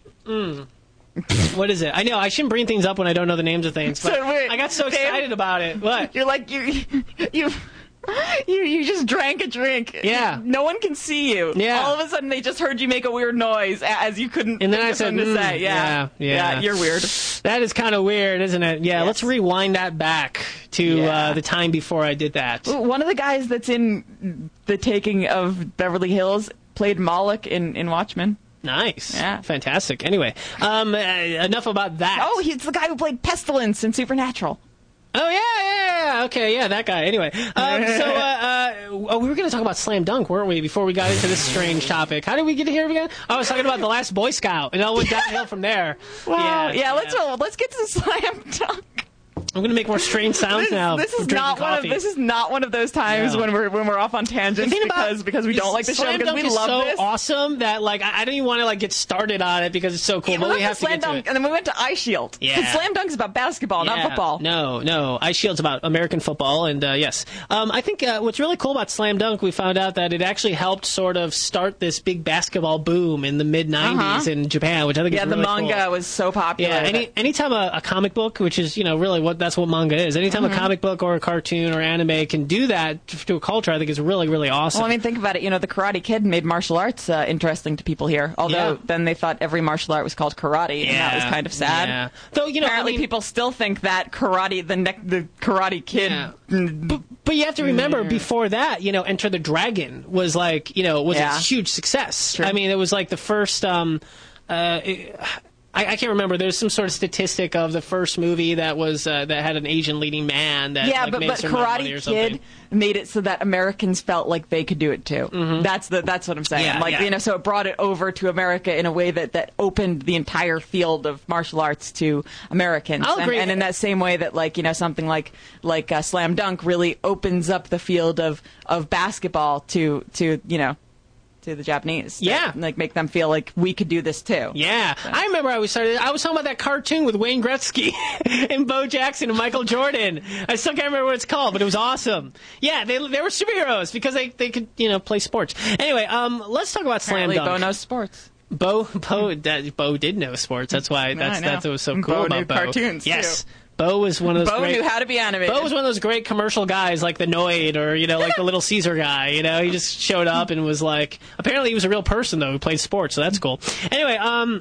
Speaker 3: mm, what is it? I know I shouldn't bring things up when I don't know the names of things, but
Speaker 2: So wait,
Speaker 3: I got so
Speaker 2: Dave?
Speaker 3: excited about it. What?
Speaker 2: You're like you, you, you, you just drank a drink.
Speaker 3: Yeah.
Speaker 2: No one can see you.
Speaker 3: Yeah.
Speaker 2: All of a sudden, they just heard you make a weird noise a- as you couldn't.
Speaker 3: And then
Speaker 2: think
Speaker 3: I
Speaker 2: of
Speaker 3: said,
Speaker 2: something to
Speaker 3: "Mm,
Speaker 2: say. Yeah.
Speaker 3: yeah, yeah."
Speaker 2: You're weird.
Speaker 3: That is kind of weird, isn't it? Yeah,
Speaker 2: Yes.
Speaker 3: let's rewind that back to
Speaker 2: Yeah.
Speaker 3: uh, the time before I did that.
Speaker 2: One of the guys that's in The Taking of Beverly Hills played Moloch in, in Watchmen.
Speaker 3: Nice.
Speaker 2: Yeah.
Speaker 3: Fantastic. Anyway, um, uh, enough about that.
Speaker 2: Oh, he's the guy who played Pestilence in Supernatural.
Speaker 3: Oh, yeah, yeah, yeah. Okay, yeah, that guy. Anyway, um, so uh, uh, oh, we were going to talk about Slam Dunk, weren't we, before we got into this strange topic? How did we get here again? I was talking about The Last Boy Scout, and I went downhill from there.
Speaker 2: Wow.
Speaker 3: Yeah,
Speaker 2: Yeah, let's uh, let's get to the Slam Dunk.
Speaker 3: I'm going to make more strange sounds
Speaker 2: This,
Speaker 3: now.
Speaker 2: this
Speaker 3: from
Speaker 2: is
Speaker 3: drinking
Speaker 2: not one of
Speaker 3: coffee.
Speaker 2: this is not one of those times
Speaker 3: No.
Speaker 2: when we're when we're off on tangents
Speaker 3: The thing about-
Speaker 2: because because we don't like the show
Speaker 3: Slam
Speaker 2: because
Speaker 3: Dunk
Speaker 2: we
Speaker 3: is
Speaker 2: love
Speaker 3: so
Speaker 2: this.
Speaker 3: awesome that like I, I don't even want to like get started on it because it's so cool.
Speaker 2: Yeah,
Speaker 3: but
Speaker 2: we
Speaker 3: we
Speaker 2: love
Speaker 3: have
Speaker 2: the
Speaker 3: to
Speaker 2: Slam
Speaker 3: get to
Speaker 2: Dunk,
Speaker 3: it.
Speaker 2: and then we went to Ice Shield.
Speaker 3: Yeah.
Speaker 2: 'Cause Slam Dunk is about basketball, not
Speaker 3: Yeah.
Speaker 2: football.
Speaker 3: No, no. Ice Shield's about American football, and uh, yes, um, I think uh, what's really cool about Slam Dunk, we found out that it actually helped sort of start this big basketball boom in the mid nineties
Speaker 2: Uh-huh.
Speaker 3: in Japan, which I think
Speaker 2: Yeah,
Speaker 3: is
Speaker 2: the
Speaker 3: really
Speaker 2: manga
Speaker 3: cool.
Speaker 2: was so popular.
Speaker 3: Yeah, any
Speaker 2: that-
Speaker 3: anytime a, a comic book, which is you know really what that's what manga is. Anytime
Speaker 2: Mm-hmm.
Speaker 3: a comic book or a cartoon or anime can do that to, to a culture, I think is really really awesome.
Speaker 2: Well, I mean, think about it. You know, the Karate Kid made martial arts uh, interesting to people here. Although
Speaker 3: Yeah.
Speaker 2: then they thought every martial art was called karate, and that was kind of sad.
Speaker 3: Yeah. Though you know,
Speaker 2: Apparently,
Speaker 3: I mean,
Speaker 2: people still think that karate, the ne- the Karate Kid.
Speaker 3: Yeah.
Speaker 2: mm,
Speaker 3: But, but you have to remember, before that, you know, Enter the Dragon was like, you know, was
Speaker 2: Yeah.
Speaker 3: a huge success.
Speaker 2: True.
Speaker 3: I mean, it was like the first. Um, uh, it- I, I can't remember. There's some sort of statistic of the first movie that was uh, that had an Asian leading man. That
Speaker 2: Yeah,
Speaker 3: like,
Speaker 2: but
Speaker 3: made
Speaker 2: but
Speaker 3: a certain amount of money or
Speaker 2: Karate
Speaker 3: something.
Speaker 2: Kid made it so that Americans felt like they could do it too. That's the that's what I'm saying.
Speaker 3: Yeah,
Speaker 2: like
Speaker 3: yeah.
Speaker 2: you know, so it brought it over to America in a way that, that opened the entire field of martial arts to Americans.
Speaker 3: I'll
Speaker 2: and,
Speaker 3: agree.
Speaker 2: and in that same way that like you know something like like uh, Slam Dunk really opens up the field of, of basketball to to you know to the Japanese.
Speaker 3: Yeah.
Speaker 2: That, like make them feel like we could do this too.
Speaker 3: Yeah, I remember I was started. I was talking about that cartoon with Wayne Gretzky and Bo Jackson and Michael Jordan. I still can't remember what it's called, but it was awesome. Yeah, they they were superheroes because they, they could you know play sports. Anyway, um, let's talk about Slam
Speaker 2: Apparently,
Speaker 3: Dunk.
Speaker 2: Bo knows sports.
Speaker 3: Bo Bo that, Bo did know sports. That's why that's
Speaker 2: I know.
Speaker 3: that's what was so
Speaker 2: And
Speaker 3: cool
Speaker 2: Bo
Speaker 3: about
Speaker 2: knew
Speaker 3: Bo.
Speaker 2: cartoons,
Speaker 3: yes,
Speaker 2: too.
Speaker 3: Bo was one of those
Speaker 2: Bo
Speaker 3: great.
Speaker 2: knew how to be animated.
Speaker 3: Bo was one of those great commercial guys like the Noid or, you know, like the Little Caesar guy. You know, he just showed up and was like, apparently he was a real person, though, who played sports, so that's cool. Anyway, um,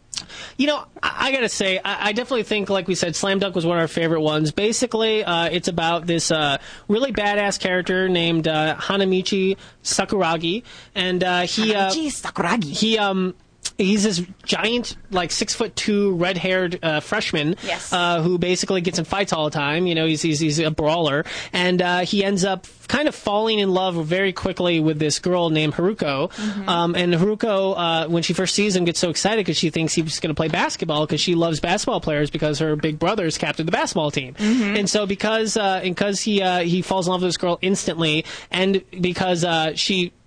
Speaker 3: you know, I, I gotta say, I, I definitely think, like we said, Slam Dunk was one of our favorite ones. Basically, uh, it's about this uh, really badass character named uh, Hanamichi Sakuragi, and uh, he uh,
Speaker 2: Gee, Sakuragi.
Speaker 3: he um. He's this giant, like six foot two, red haired uh, freshman,
Speaker 2: Yes.
Speaker 3: uh, who basically gets in fights all the time. You know, he's he's, he's a brawler, and uh, he ends up kind of falling in love very quickly with this girl named Haruko.
Speaker 2: Mm-hmm.
Speaker 3: Um, and Haruko, uh, when she first sees him, gets so excited because she thinks he's going to play basketball because she loves basketball players because her big brother's captained the basketball team.
Speaker 2: Mm-hmm.
Speaker 3: And so because uh, because he uh, he falls in love with this girl instantly, and because uh, she.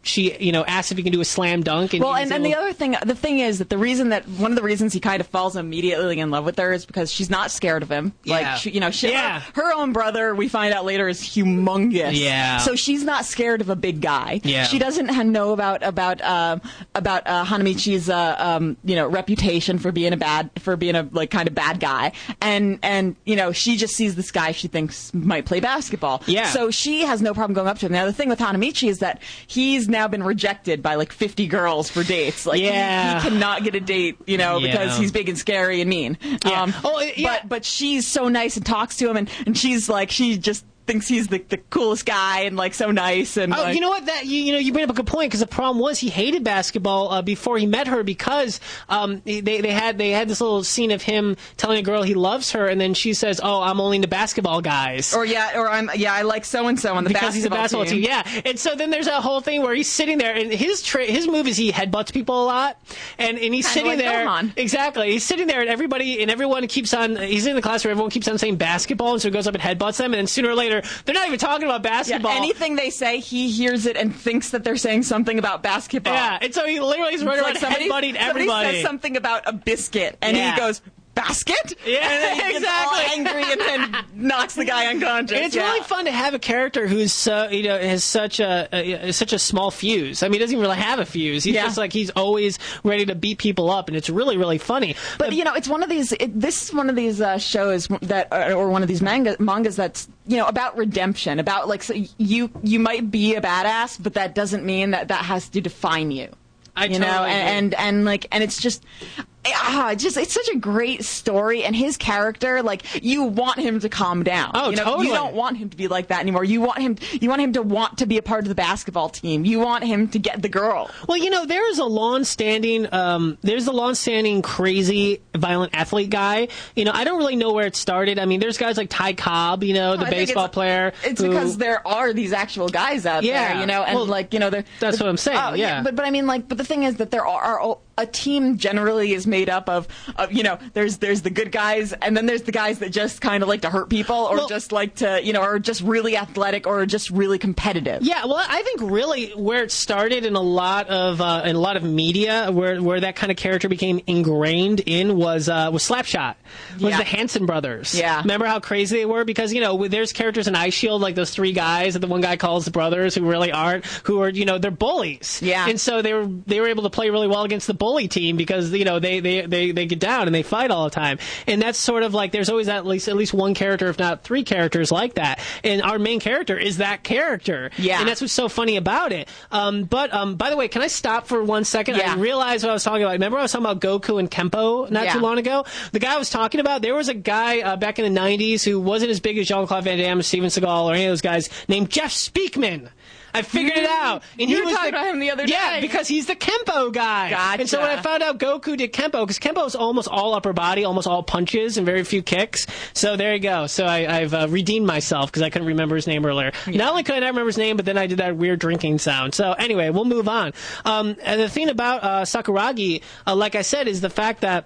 Speaker 3: she, you know, asks if he can do a slam dunk. And
Speaker 2: well,
Speaker 3: he's
Speaker 2: and, and
Speaker 3: able-
Speaker 2: the other thing, the thing is that the reason that one of the reasons he kind of falls immediately in love with her is because she's not scared of him.
Speaker 3: Yeah.
Speaker 2: Like, she, you know, she,
Speaker 3: Yeah.
Speaker 2: her, her own brother, we find out later, is humongous.
Speaker 3: Yeah.
Speaker 2: So she's not scared of a big guy.
Speaker 3: Yeah.
Speaker 2: She doesn't ha- know about about um, about uh, Hanamichi's uh, um, you know reputation for being a bad for being a like kind of bad guy, and and you know she just sees this guy she thinks might play basketball.
Speaker 3: Yeah.
Speaker 2: So she has no problem going up to him. Now the thing with Hanamichi is that he's now been rejected by like fifty girls for dates. Like he-
Speaker 3: Yeah.
Speaker 2: he, cannot get a date, you know,
Speaker 3: Yeah.
Speaker 2: because he's big and scary and mean.
Speaker 3: Yeah.
Speaker 2: Um,
Speaker 3: Oh, yeah.
Speaker 2: But but she's so nice and talks to him, and, and she's like she just thinks he's the, the coolest guy and like so nice and
Speaker 3: Oh,
Speaker 2: like,
Speaker 3: you know what? That you, you know, you bring up a good point because the problem was he hated basketball uh, before he met her because um, they they had they had this little scene of him telling a girl he loves her, and then she says, "Oh, I'm only into basketball guys."
Speaker 2: or yeah or I'm yeah I like so and so on the
Speaker 3: because he's a
Speaker 2: basketball
Speaker 3: basketball team. Yeah, and so then there's that whole thing where he's sitting there, and his tra- his move is he headbutts people a lot, and and he's
Speaker 2: Kinda
Speaker 3: sitting
Speaker 2: like
Speaker 3: there.
Speaker 2: Gohan.
Speaker 3: Exactly, he's sitting there, and everybody and everyone keeps on. He's in the class where everyone keeps on saying basketball, and so he goes up and headbutts them, and then sooner or later they're not even talking about
Speaker 2: Yeah,
Speaker 3: basketball.
Speaker 2: anything they say, he hears it and thinks that they're saying something about basketball.
Speaker 3: Yeah, and so he literally is running
Speaker 2: It's
Speaker 3: around
Speaker 2: like somebody,
Speaker 3: headbutting
Speaker 2: somebody
Speaker 3: everybody.
Speaker 2: says something about a biscuit, and
Speaker 3: Yeah.
Speaker 2: he goes, basket?
Speaker 3: Yeah,
Speaker 2: and then he gets
Speaker 3: exactly.
Speaker 2: all angry and then knocks the guy unconscious.
Speaker 3: And it's
Speaker 2: yeah.
Speaker 3: really fun to have a character who's so, you know has such a, a such a small fuse. I mean, he doesn't even really have a fuse. He's
Speaker 2: Yeah.
Speaker 3: just like he's always ready to beat people up, and it's really really funny.
Speaker 2: But you know, it's one of these. It, this is one of these uh, shows that, uh, or one of these manga, mangas that's you know about redemption. About like so you you might be a badass, but that doesn't mean that that has to define you.
Speaker 3: I
Speaker 2: you know,
Speaker 3: totally agree.
Speaker 2: and, and and like, and it's just. Ah, it's just it's such a great story, and his character, like you want him to calm down.
Speaker 3: Oh,
Speaker 2: you know,
Speaker 3: totally.
Speaker 2: You don't want him to be like that anymore. You want him. You want him to want to be a part of the basketball team. You want him to get the girl.
Speaker 3: Well, you know, there is a long-standing, um, there's a long-standing crazy violent athlete guy. You know, I don't really know where it started. I mean, there's guys like Ty Cobb, you know, the
Speaker 2: I think
Speaker 3: baseball
Speaker 2: it's,
Speaker 3: player.
Speaker 2: It's
Speaker 3: who-
Speaker 2: because there are these actual guys out
Speaker 3: Yeah.
Speaker 2: there, you know, and
Speaker 3: Well,
Speaker 2: like you know, they're,
Speaker 3: that's what I'm saying,
Speaker 2: Oh,
Speaker 3: yeah.
Speaker 2: But but I mean, like, but the thing is that there are, are a team generally is made up of, of you know, there's there's the good guys, and then there's the guys that just kind of like to hurt people, or
Speaker 3: Well-
Speaker 2: just like to, you know, or just really athletic, or just really competitive.
Speaker 3: Yeah, well, I think really where it started in a lot of uh, in a lot of media, where where that kind of character became ingrained in was uh, was Slapshot, was
Speaker 2: Yeah.
Speaker 3: the Hanson brothers.
Speaker 2: Yeah.
Speaker 3: Remember how crazy they were? Because you know there's characters in Ice Shield like those three guys that the one guy calls the brothers who really aren't, who are you know they're bullies.
Speaker 2: Yeah.
Speaker 3: And so they were they were able to play really well against the bully team because you know they they they, they get down and they fight all the time. And that's sort of like there's always at least at least one character, if not three characters like that. And our main character is that character.
Speaker 2: Yeah.
Speaker 3: And that's what's so funny about it. Um, but um, by the way, can I stop for one second?
Speaker 2: Yeah.
Speaker 3: I realized what I was talking about. Remember I was talking about Goku and Kempo not
Speaker 2: Yeah.
Speaker 3: too long ago? The guy I was talking about, there was a guy uh, back in the nineties who wasn't as big as Jean-Claude Van Damme, Steven Seagal, or any of those guys, named Jeff Speakman. I figured it out. And
Speaker 2: You
Speaker 3: he
Speaker 2: were
Speaker 3: was
Speaker 2: talking
Speaker 3: the,
Speaker 2: about him the other
Speaker 3: Yeah,
Speaker 2: day.
Speaker 3: because he's the Kempo guy.
Speaker 2: Gotcha.
Speaker 3: And so when I found out Goku did Kempo, because Kempo is almost all upper body, almost all punches, and very few kicks. So there you go. So I, I've uh, redeemed myself because I couldn't remember his name earlier. Not only could I not remember his name, but then I did that weird drinking sound. So anyway, we'll move on. Um, and the thing about uh, Sakuragi, uh, like I said, is the fact that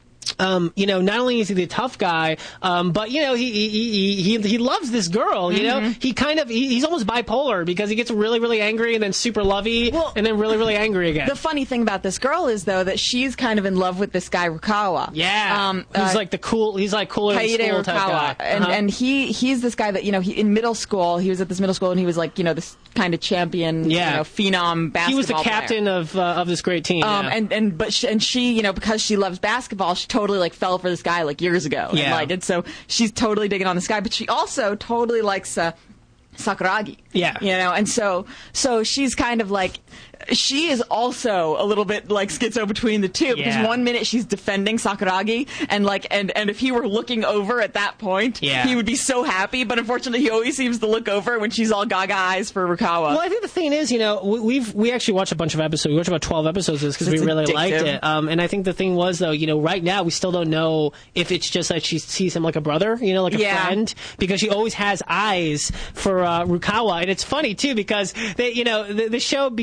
Speaker 3: Um, you know, not only is he the tough guy, um, but you know, he he, he he he loves this girl. You know, he kind of he, he's almost bipolar because he gets really really angry and then super lovey
Speaker 2: Well,
Speaker 3: and then really really angry again.
Speaker 2: The funny thing about this girl is though that she's kind of in love with this guy Rukawa.
Speaker 3: yeah,
Speaker 2: Um,
Speaker 3: who's
Speaker 2: uh,
Speaker 3: like the cool. He's like cooler than
Speaker 2: Kaede
Speaker 3: school type
Speaker 2: Rukawa,
Speaker 3: guy.
Speaker 2: and
Speaker 3: Uh-huh.
Speaker 2: and he he's this guy that you know he in middle school he was at this middle school and he was like you know this kind of champion
Speaker 3: Yeah.
Speaker 2: you know phenom basketball
Speaker 3: he was the
Speaker 2: player.
Speaker 3: captain of uh, of this great team.
Speaker 2: Um,
Speaker 3: yeah.
Speaker 2: and and but she, and she you know because she loves basketball she totally like fell for this guy like years ago and,
Speaker 3: Yeah.
Speaker 2: like and so she's totally digging on this guy but she also totally likes uh, Sakuragi.
Speaker 3: Yeah.
Speaker 2: You know, and so so she's kind of like she is also a little bit like schizo between the two because
Speaker 3: Yeah.
Speaker 2: one minute she's defending Sakuragi and like and and if he were looking over at that point
Speaker 3: Yeah.
Speaker 2: he would be so happy but unfortunately he always seems to look over when she's all gaga eyes for Rukawa.
Speaker 3: Well, I think the thing is, you know, we, we've we actually watched a bunch of episodes. We watched about twelve episodes of this because we
Speaker 2: It's
Speaker 3: really
Speaker 2: addictive.
Speaker 3: liked it. Um, and I think the thing was, though, you know, right now we still don't know if it's just that she sees him like a brother, you know, like a
Speaker 2: Yeah.
Speaker 3: friend, because she always has eyes for uh, Rukawa. And it's funny too because they, you know, the, the show become there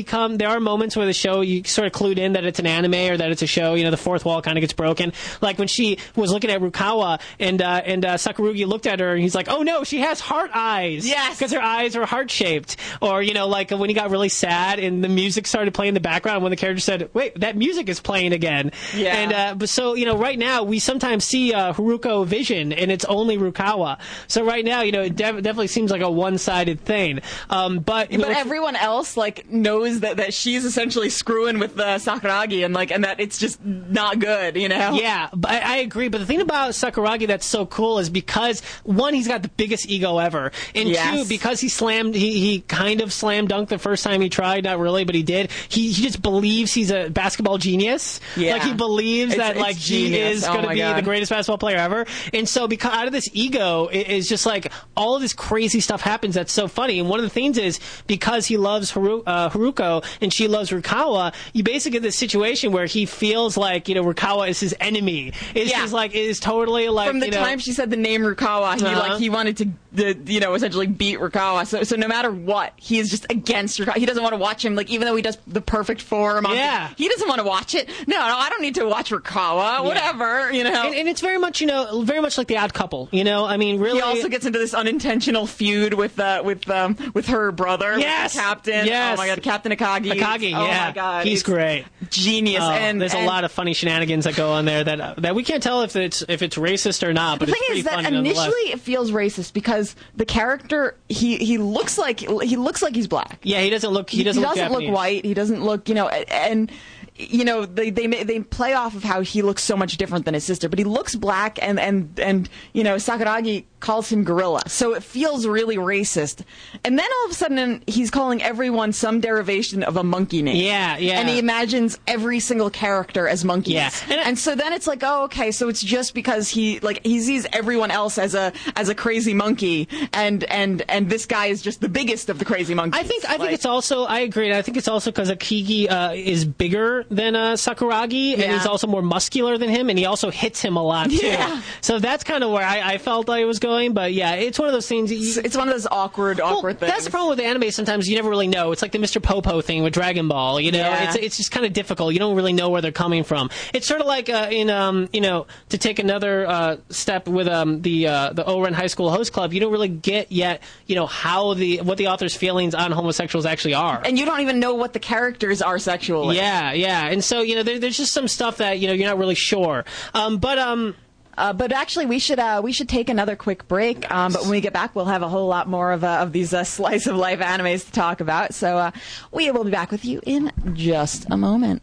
Speaker 3: there are moments where the show, you sort of clued in that it's an anime or that it's a show. You know, the fourth wall kind of gets broken. Like when she was looking at Rukawa and uh, and uh, Sakurugi looked at her and he's like, oh no, she has heart eyes.
Speaker 2: Yes.
Speaker 3: Because her eyes are heart-shaped. Or, you know, like when he got really sad and the music started playing in the background when the character said, wait, that music is playing again.
Speaker 2: Yeah.
Speaker 3: And uh, but so, you know, right now we sometimes see uh, Haruko Vision and it's only Rukawa. So right now, you know, it def- definitely seems like a one-sided thing. Um, but
Speaker 2: But everyone else like knows that, that she's essentially screwing with uh, Sakuragi and like and that it's just not good, you know?
Speaker 3: Yeah, but I, I agree. But the thing about Sakuragi that's so cool is because one, he's got the biggest ego ever, and
Speaker 2: Yes.
Speaker 3: two, because he slammed, he, he kind of slam dunked the first time he tried, not really, but he did. He he just believes he's a basketball genius.
Speaker 2: Yeah.
Speaker 3: Like he believes
Speaker 2: It's-
Speaker 3: that
Speaker 2: it's
Speaker 3: like he
Speaker 2: genius.
Speaker 3: is
Speaker 2: Oh
Speaker 3: going to
Speaker 2: my
Speaker 3: be
Speaker 2: God.
Speaker 3: the greatest basketball player ever. And so because out of this ego it is just like all of this crazy stuff happens that's so funny. And one of the things is because he loves Haru, uh, Haruko and she loves Rukawa, you basically get this situation where he feels like, you know, Rukawa is his enemy. It's
Speaker 2: Yeah.
Speaker 3: just like it is totally like
Speaker 2: From the
Speaker 3: you know,
Speaker 2: time she said the name Rukawa, he
Speaker 3: Uh-huh.
Speaker 2: like he wanted to, the, you know, essentially beat Rukawa. So, so no matter what, he is just against Rukawa. He doesn't want to watch him. Like even though he does the perfect form, on
Speaker 3: Yeah.
Speaker 2: he doesn't want to watch it. No, no, I don't need to watch Rukawa. Whatever, you know.
Speaker 3: And, and it's very much, you know, very much like The Odd Couple. You know, I mean, really.
Speaker 2: He also gets into this unintentional feud with uh, with um, with her brother, with
Speaker 3: Yes!
Speaker 2: the captain.
Speaker 3: Yes!
Speaker 2: Oh my god, Captain Akagi.
Speaker 3: Akagi,
Speaker 2: oh
Speaker 3: yeah,
Speaker 2: my god,
Speaker 3: he's
Speaker 2: it's
Speaker 3: great.
Speaker 2: genius.
Speaker 3: Oh,
Speaker 2: and
Speaker 3: there's
Speaker 2: and
Speaker 3: a lot of funny shenanigans that go on there that uh, that we can't tell if it's if it's racist or not. But
Speaker 2: The
Speaker 3: it's
Speaker 2: thing
Speaker 3: pretty
Speaker 2: is that
Speaker 3: funny nonetheless.
Speaker 2: initially it feels racist because the character he he looks like he looks like he's black.
Speaker 3: Yeah, he doesn't look. He doesn't, look, Japanese.
Speaker 2: white. He doesn't look, you know, and you know they they ma- they play off of how he looks so much different than his sister, but he looks black, and and and you know Sakuragi calls him gorilla, so it feels really racist. And then all of a sudden he's calling everyone some derivation of a monkey name.
Speaker 3: Yeah, yeah.
Speaker 2: And he imagines every single character as monkeys.
Speaker 3: Yeah.
Speaker 2: And,
Speaker 3: And-
Speaker 2: so then it's like, oh, okay, so it's just because he like he sees everyone else as a as a crazy monkey, and and and this guy is just the biggest of the crazy monkeys.
Speaker 3: I think I think
Speaker 2: Like-
Speaker 3: it's also I agree. I think it's also because Akagi uh, is bigger than uh, Sakuragi, and
Speaker 2: Yeah.
Speaker 3: he's also more muscular than him, and he also hits him a lot too.
Speaker 2: Yeah.
Speaker 3: So that's kind of where I, I felt I was going. But yeah, it's one of those things. That you,
Speaker 2: It's, it's one of those awkward,
Speaker 3: Well,
Speaker 2: awkward things.
Speaker 3: that's the problem with anime. Sometimes you never really know. It's like the Mister Popo thing with Dragon Ball. You know,
Speaker 2: Yeah.
Speaker 3: it's it's just kind of difficult. You don't really know where they're coming from. It's sort of like uh, in um you know to take another uh, step with um the uh, the Oren High School Host Club. You don't really get yet you know how the what the author's feelings on homosexuals actually are.
Speaker 2: And you don't even know what the characters are sexually.
Speaker 3: Yeah, yeah, and so you know there, there's just some stuff that you know you're not really sure. Um, but um.
Speaker 2: Uh, but actually, we should uh, we should take another quick break. Um, but when we get back, we'll have a whole lot more of uh, of these uh, slice of life animes to talk about. So uh, we will be back with you in just a moment.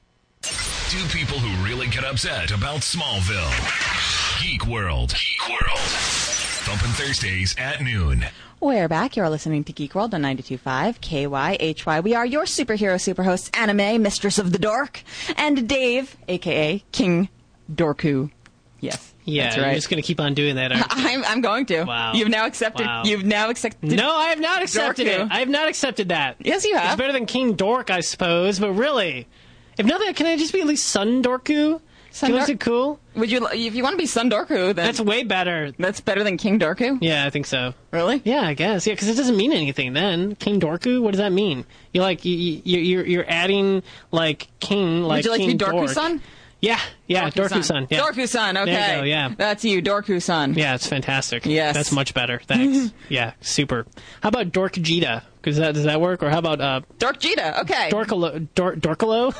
Speaker 4: Two people who really get upset about Smallville. Geek World. Geek World. Thumping Thursdays at noon.
Speaker 2: We're back. You're listening to Geek World on ninety-two point five K Y H Y. We are your superhero superhosts, Anime, Mistress of the Dork, and Dave, a k a. King Dorku. Yes.
Speaker 3: Yeah,
Speaker 2: that's
Speaker 3: you're
Speaker 2: right.
Speaker 3: just going to keep on doing that, aren't you?
Speaker 2: I'm, I'm going to.
Speaker 3: Wow.
Speaker 2: You've now accepted.
Speaker 3: Wow.
Speaker 2: You've now accepted.
Speaker 3: No, I have not accepted
Speaker 2: Dorku.
Speaker 3: it. I have not accepted that.
Speaker 2: Yes, you have.
Speaker 3: It's better than King Dork, I suppose, but really, if nothing, can I just be at least Sun Dorku?
Speaker 2: Sun
Speaker 3: Can I
Speaker 2: Dork-
Speaker 3: it cool?
Speaker 2: Would you, if you want to be Sun Dorku, then
Speaker 3: That's way better.
Speaker 2: that's better than King Dorku.
Speaker 3: Yeah, I think so.
Speaker 2: Really?
Speaker 3: Yeah, I guess. Yeah, because it doesn't mean anything then. King Dorku, what does that mean? You like you, you you're you're adding like king like
Speaker 2: Would you like
Speaker 3: King
Speaker 2: to be
Speaker 3: Dork.
Speaker 2: Dorku-san?
Speaker 3: Yeah, yeah, Dorku-san. Yeah.
Speaker 2: Dorku-san. Okay.
Speaker 3: There you go, yeah.
Speaker 2: That's you, Dorku-san.
Speaker 3: Yeah, it's fantastic.
Speaker 2: Yes.
Speaker 3: That's much better. Thanks. Yeah, super. How about Dork Jita? Because that does that work? Or how about uh,
Speaker 2: Dork Jita. Okay.
Speaker 3: Dorkalo? Dor- Dorkalo?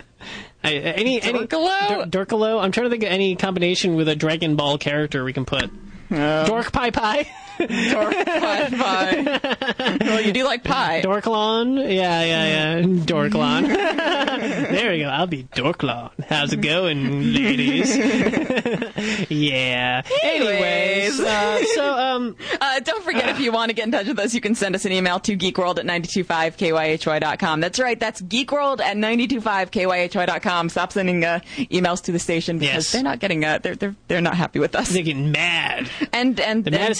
Speaker 3: I, any any
Speaker 2: Dorkalo?
Speaker 3: Dor- Dorkalo? I'm trying to think of any combination with a Dragon Ball character we can put. Dork Pie Pie.
Speaker 2: Dork pie pie. Well, you do like pie.
Speaker 3: Dorklon? Yeah, yeah, yeah. Dorklon. There we go. I'll be Dorklon. How's it going, ladies? Yeah. Anyways, uh, so, um,
Speaker 2: Uh, don't forget, if you want to get in touch with us, you can send us an email to geekworld at nine two five K Y H Y dot com. That's right. That's geekworld at nine two five K Y H Y dot com. Stop sending uh, emails to the station because
Speaker 3: Yes.
Speaker 2: they're not getting, uh, they're, they're, they're not happy with us.
Speaker 3: they're getting mad.
Speaker 2: And, and,
Speaker 3: They're mad
Speaker 2: and
Speaker 3: as hell and they're not going to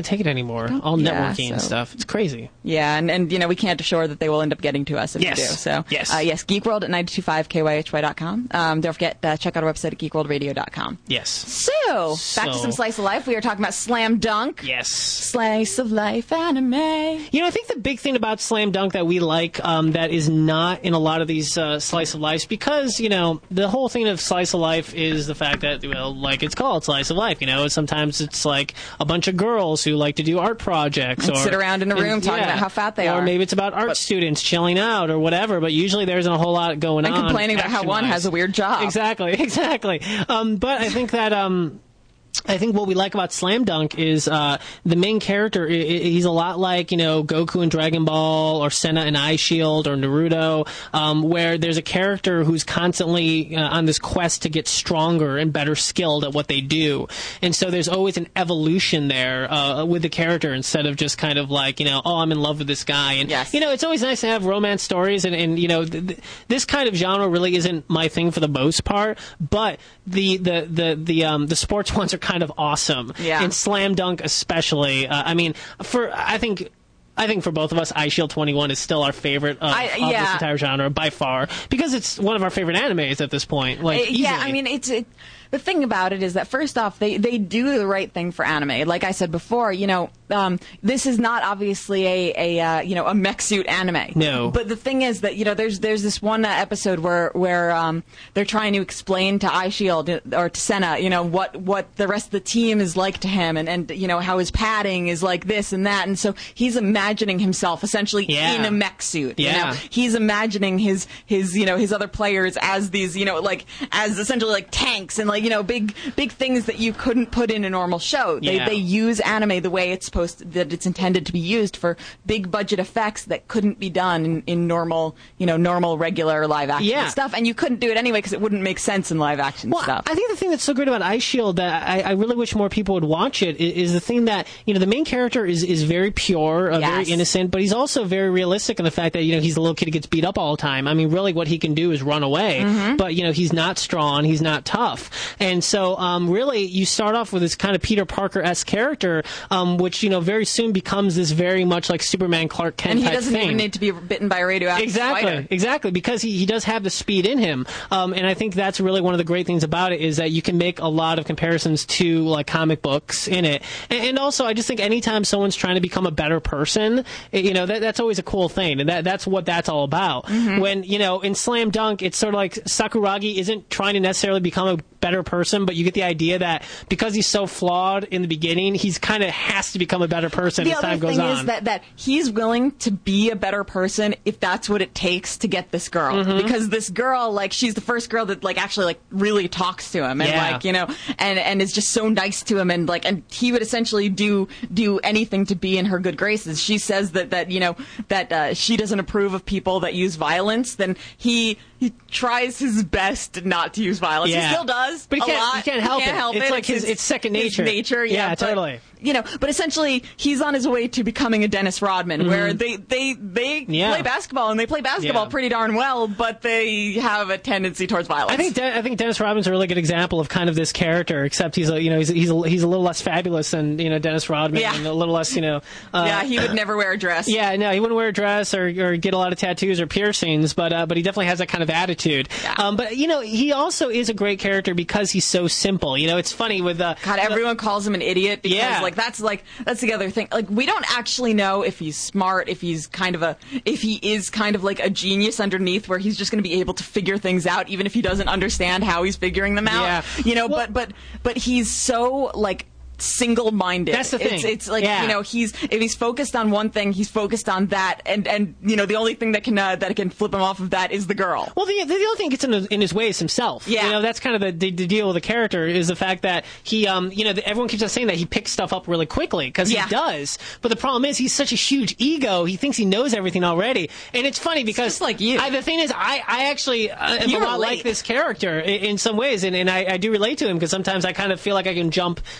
Speaker 3: take it anymore. All
Speaker 2: yeah,
Speaker 3: networking and
Speaker 2: so-
Speaker 3: stuff. It's crazy.
Speaker 2: Yeah, and, and you know, we can't assure that they will end up getting to us if
Speaker 3: Yes.
Speaker 2: we do. So,
Speaker 3: Yes.
Speaker 2: uh, yes, Geek World at nine two five K Y H Y dot com. Um, don't forget, uh, check out our website at geek world radio dot com.
Speaker 3: Yes.
Speaker 2: So, back to
Speaker 3: So-
Speaker 2: some Slice of Life. We are talking about Slam Dunk.
Speaker 3: Yes.
Speaker 2: Slice of Life anime.
Speaker 3: You know, I think the big thing about Slam Dunk that we like um, that is not in a lot of these uh, Slice of Lives, because, you know, the whole thing of Slice of Life is the fact that, well, like it's called Slice of Life, you know, sometimes it's like a bunch of girls who like to do art projects.
Speaker 2: And
Speaker 3: or
Speaker 2: sit around in a room
Speaker 3: and-
Speaker 2: talking
Speaker 3: yeah.
Speaker 2: about how fat they
Speaker 3: or
Speaker 2: are.
Speaker 3: Or maybe it's about art
Speaker 2: But-
Speaker 3: students chilling out or whatever, but usually there isn't a whole lot going
Speaker 2: And
Speaker 3: on.
Speaker 2: complaining about how one
Speaker 3: action-wise.
Speaker 2: has a weird job.
Speaker 3: Exactly, exactly. Um, but I think that... Um, I think what we like about Slam Dunk is uh, the main character. I- I- He's a lot like, you know, Goku in Dragon Ball or Senna in Eye Shield or Naruto, um, where there's a character who's constantly uh, on this quest to get stronger and better skilled at what they do. And so there's always an evolution there uh, with the character instead of just kind of like, you know, oh, I'm in love with this guy. And,
Speaker 2: Yes.
Speaker 3: you know, it's always nice to have romance stories. And, and you know, th- th- this kind of genre really isn't my thing for the most part. But the, the, the, the, um, the sports ones are kind of awesome.
Speaker 2: Yeah.
Speaker 3: And Slam Dunk especially. Uh, I mean, for I think I think for both of us, Eye Shield twenty-one is still our favorite of,
Speaker 2: I-
Speaker 3: of
Speaker 2: yeah.
Speaker 3: this entire genre by far, because it's one of our favorite animes at this point. Like,
Speaker 2: Uh, yeah,
Speaker 3: easily.
Speaker 2: I mean, it's it, the thing about it is that first off, they they do the right thing for anime. Like I said before, you know, um, this is not obviously a a uh, you know a mech suit anime.
Speaker 3: No.
Speaker 2: But the thing is that you know there's there's this one uh, episode where where um, they're trying to explain to Eye Shield or to Senna, you know, what what the rest of the team is like to him, and and you know how his padding is like this and that, and so he's imagining himself essentially
Speaker 3: Yeah.
Speaker 2: in a mech suit.
Speaker 3: Yeah.
Speaker 2: You know? He's imagining his his you know his other players as these you know like as essentially like tanks and like you know big big things that you couldn't put in a normal show. They
Speaker 3: Yeah.
Speaker 2: they use anime the way it's supposed to, that it's intended to be used for big budget effects that couldn't be done in, in normal you know normal regular live action
Speaker 3: Yeah.
Speaker 2: stuff, and you couldn't do it anyway because it wouldn't make sense in live action
Speaker 3: Well,
Speaker 2: stuff.
Speaker 3: I think the thing that's so great about Eye Shield that I, I really wish more people would watch it is, is the thing that, you know, the main character is, is very pure, uh, very
Speaker 2: Yes.
Speaker 3: innocent, but he's also very realistic in the fact that, you know, he's a little kid who gets beat up all the time. I mean, really what he can do is run away,
Speaker 2: Mm-hmm.
Speaker 3: but, you know, he's not strong, he's not tough. And so, um, really, you start off with this kind of Peter Parker-esque character, um, which, you know, very soon becomes this very much like Superman Clark Kent
Speaker 2: and he
Speaker 3: type
Speaker 2: doesn't
Speaker 3: thing.
Speaker 2: even need to be bitten by a radioactive
Speaker 3: Exactly,
Speaker 2: spider.
Speaker 3: exactly, because he, he does have the speed in him, um, and I think that's really one of the great things about it is that you can make a lot of comparisons to like comic books in it, and, and also I just think anytime someone's trying to become a better person, eh, you know, that, that's always a cool thing, and that that's what that's all about.
Speaker 2: Mm-hmm.
Speaker 3: When you know in Slam Dunk, it's sort of like Sakuragi isn't trying to necessarily become a better person, but you get the idea that because he's so flawed in the beginning, he's kind of has to become a better person
Speaker 2: The
Speaker 3: as time
Speaker 2: other
Speaker 3: goes
Speaker 2: thing
Speaker 3: on.
Speaker 2: is that, that he's willing to be a better person if that's what it takes to get this girl.
Speaker 3: Mm-hmm.
Speaker 2: Because this girl, like, she's the first girl that, like, actually, like, really talks to him and,
Speaker 3: Yeah.
Speaker 2: like, you know, and, and is just so nice to him and, like, and he would essentially do do anything to be in her good graces. She says that, that you know, that uh, she doesn't approve of people that use violence, then he he tries his best not to use violence.
Speaker 3: Yeah.
Speaker 2: He still does,
Speaker 3: But he
Speaker 2: a
Speaker 3: can't-
Speaker 2: lot.
Speaker 3: he can't help it. It's like his- it's second nature.
Speaker 2: His nature, yeah.
Speaker 3: Yeah,
Speaker 2: but-
Speaker 3: totally.
Speaker 2: You know, but essentially, he's on his way to becoming a Dennis Rodman, where they they they
Speaker 3: Yeah.
Speaker 2: play basketball and they play basketball
Speaker 3: Yeah.
Speaker 2: pretty darn well, but they have a tendency towards violence.
Speaker 3: I think De- I think Dennis Rodman's a really good example of kind of this character, except he's a, you know he's he's a, he's a little less fabulous than you know Dennis Rodman,
Speaker 2: Yeah.
Speaker 3: and a little less you know. Uh,
Speaker 2: yeah, he would never wear a dress.
Speaker 3: Yeah, no, he wouldn't wear a dress or, or get a lot of tattoos or piercings, but uh, but he definitely has that kind of attitude.
Speaker 2: Yeah.
Speaker 3: Um, but you know, he also is a great character because he's so simple. You know, it's funny with uh,
Speaker 2: God, everyone calls him an idiot because,
Speaker 3: Yeah.
Speaker 2: like, that's like that's the other thing. Like, we don't actually know if he's smart, if he's kind of a, if he is kind of like a genius underneath, where he's just going to be able to figure things out, even if he doesn't understand how he's figuring them out.
Speaker 3: Yeah.
Speaker 2: You know,
Speaker 3: Well-
Speaker 2: but but but he's so like single-minded.
Speaker 3: That's the
Speaker 2: It's,
Speaker 3: thing.
Speaker 2: it's like
Speaker 3: Yeah.
Speaker 2: you know, he's if he's focused on one thing, he's focused on that, and and you know, the only thing that can uh, that can flip him off of that is the girl.
Speaker 3: Well, the, the other thing gets in, in his way is himself.
Speaker 2: Yeah.
Speaker 3: You know, that's kind of the, the, the deal with the character is the fact that he, um, you know, the, everyone keeps on saying that he picks stuff up really quickly because
Speaker 2: Yeah.
Speaker 3: he does. But the problem is he's such a huge ego. He thinks he knows everything already. And it's funny because
Speaker 2: just like you.
Speaker 3: I, the thing is, I, I actually uh, am
Speaker 2: You
Speaker 3: a lot
Speaker 2: relate.
Speaker 3: like this character in, in some ways, and, and I, I do relate to him because sometimes I kind of feel like I can jump, you know, three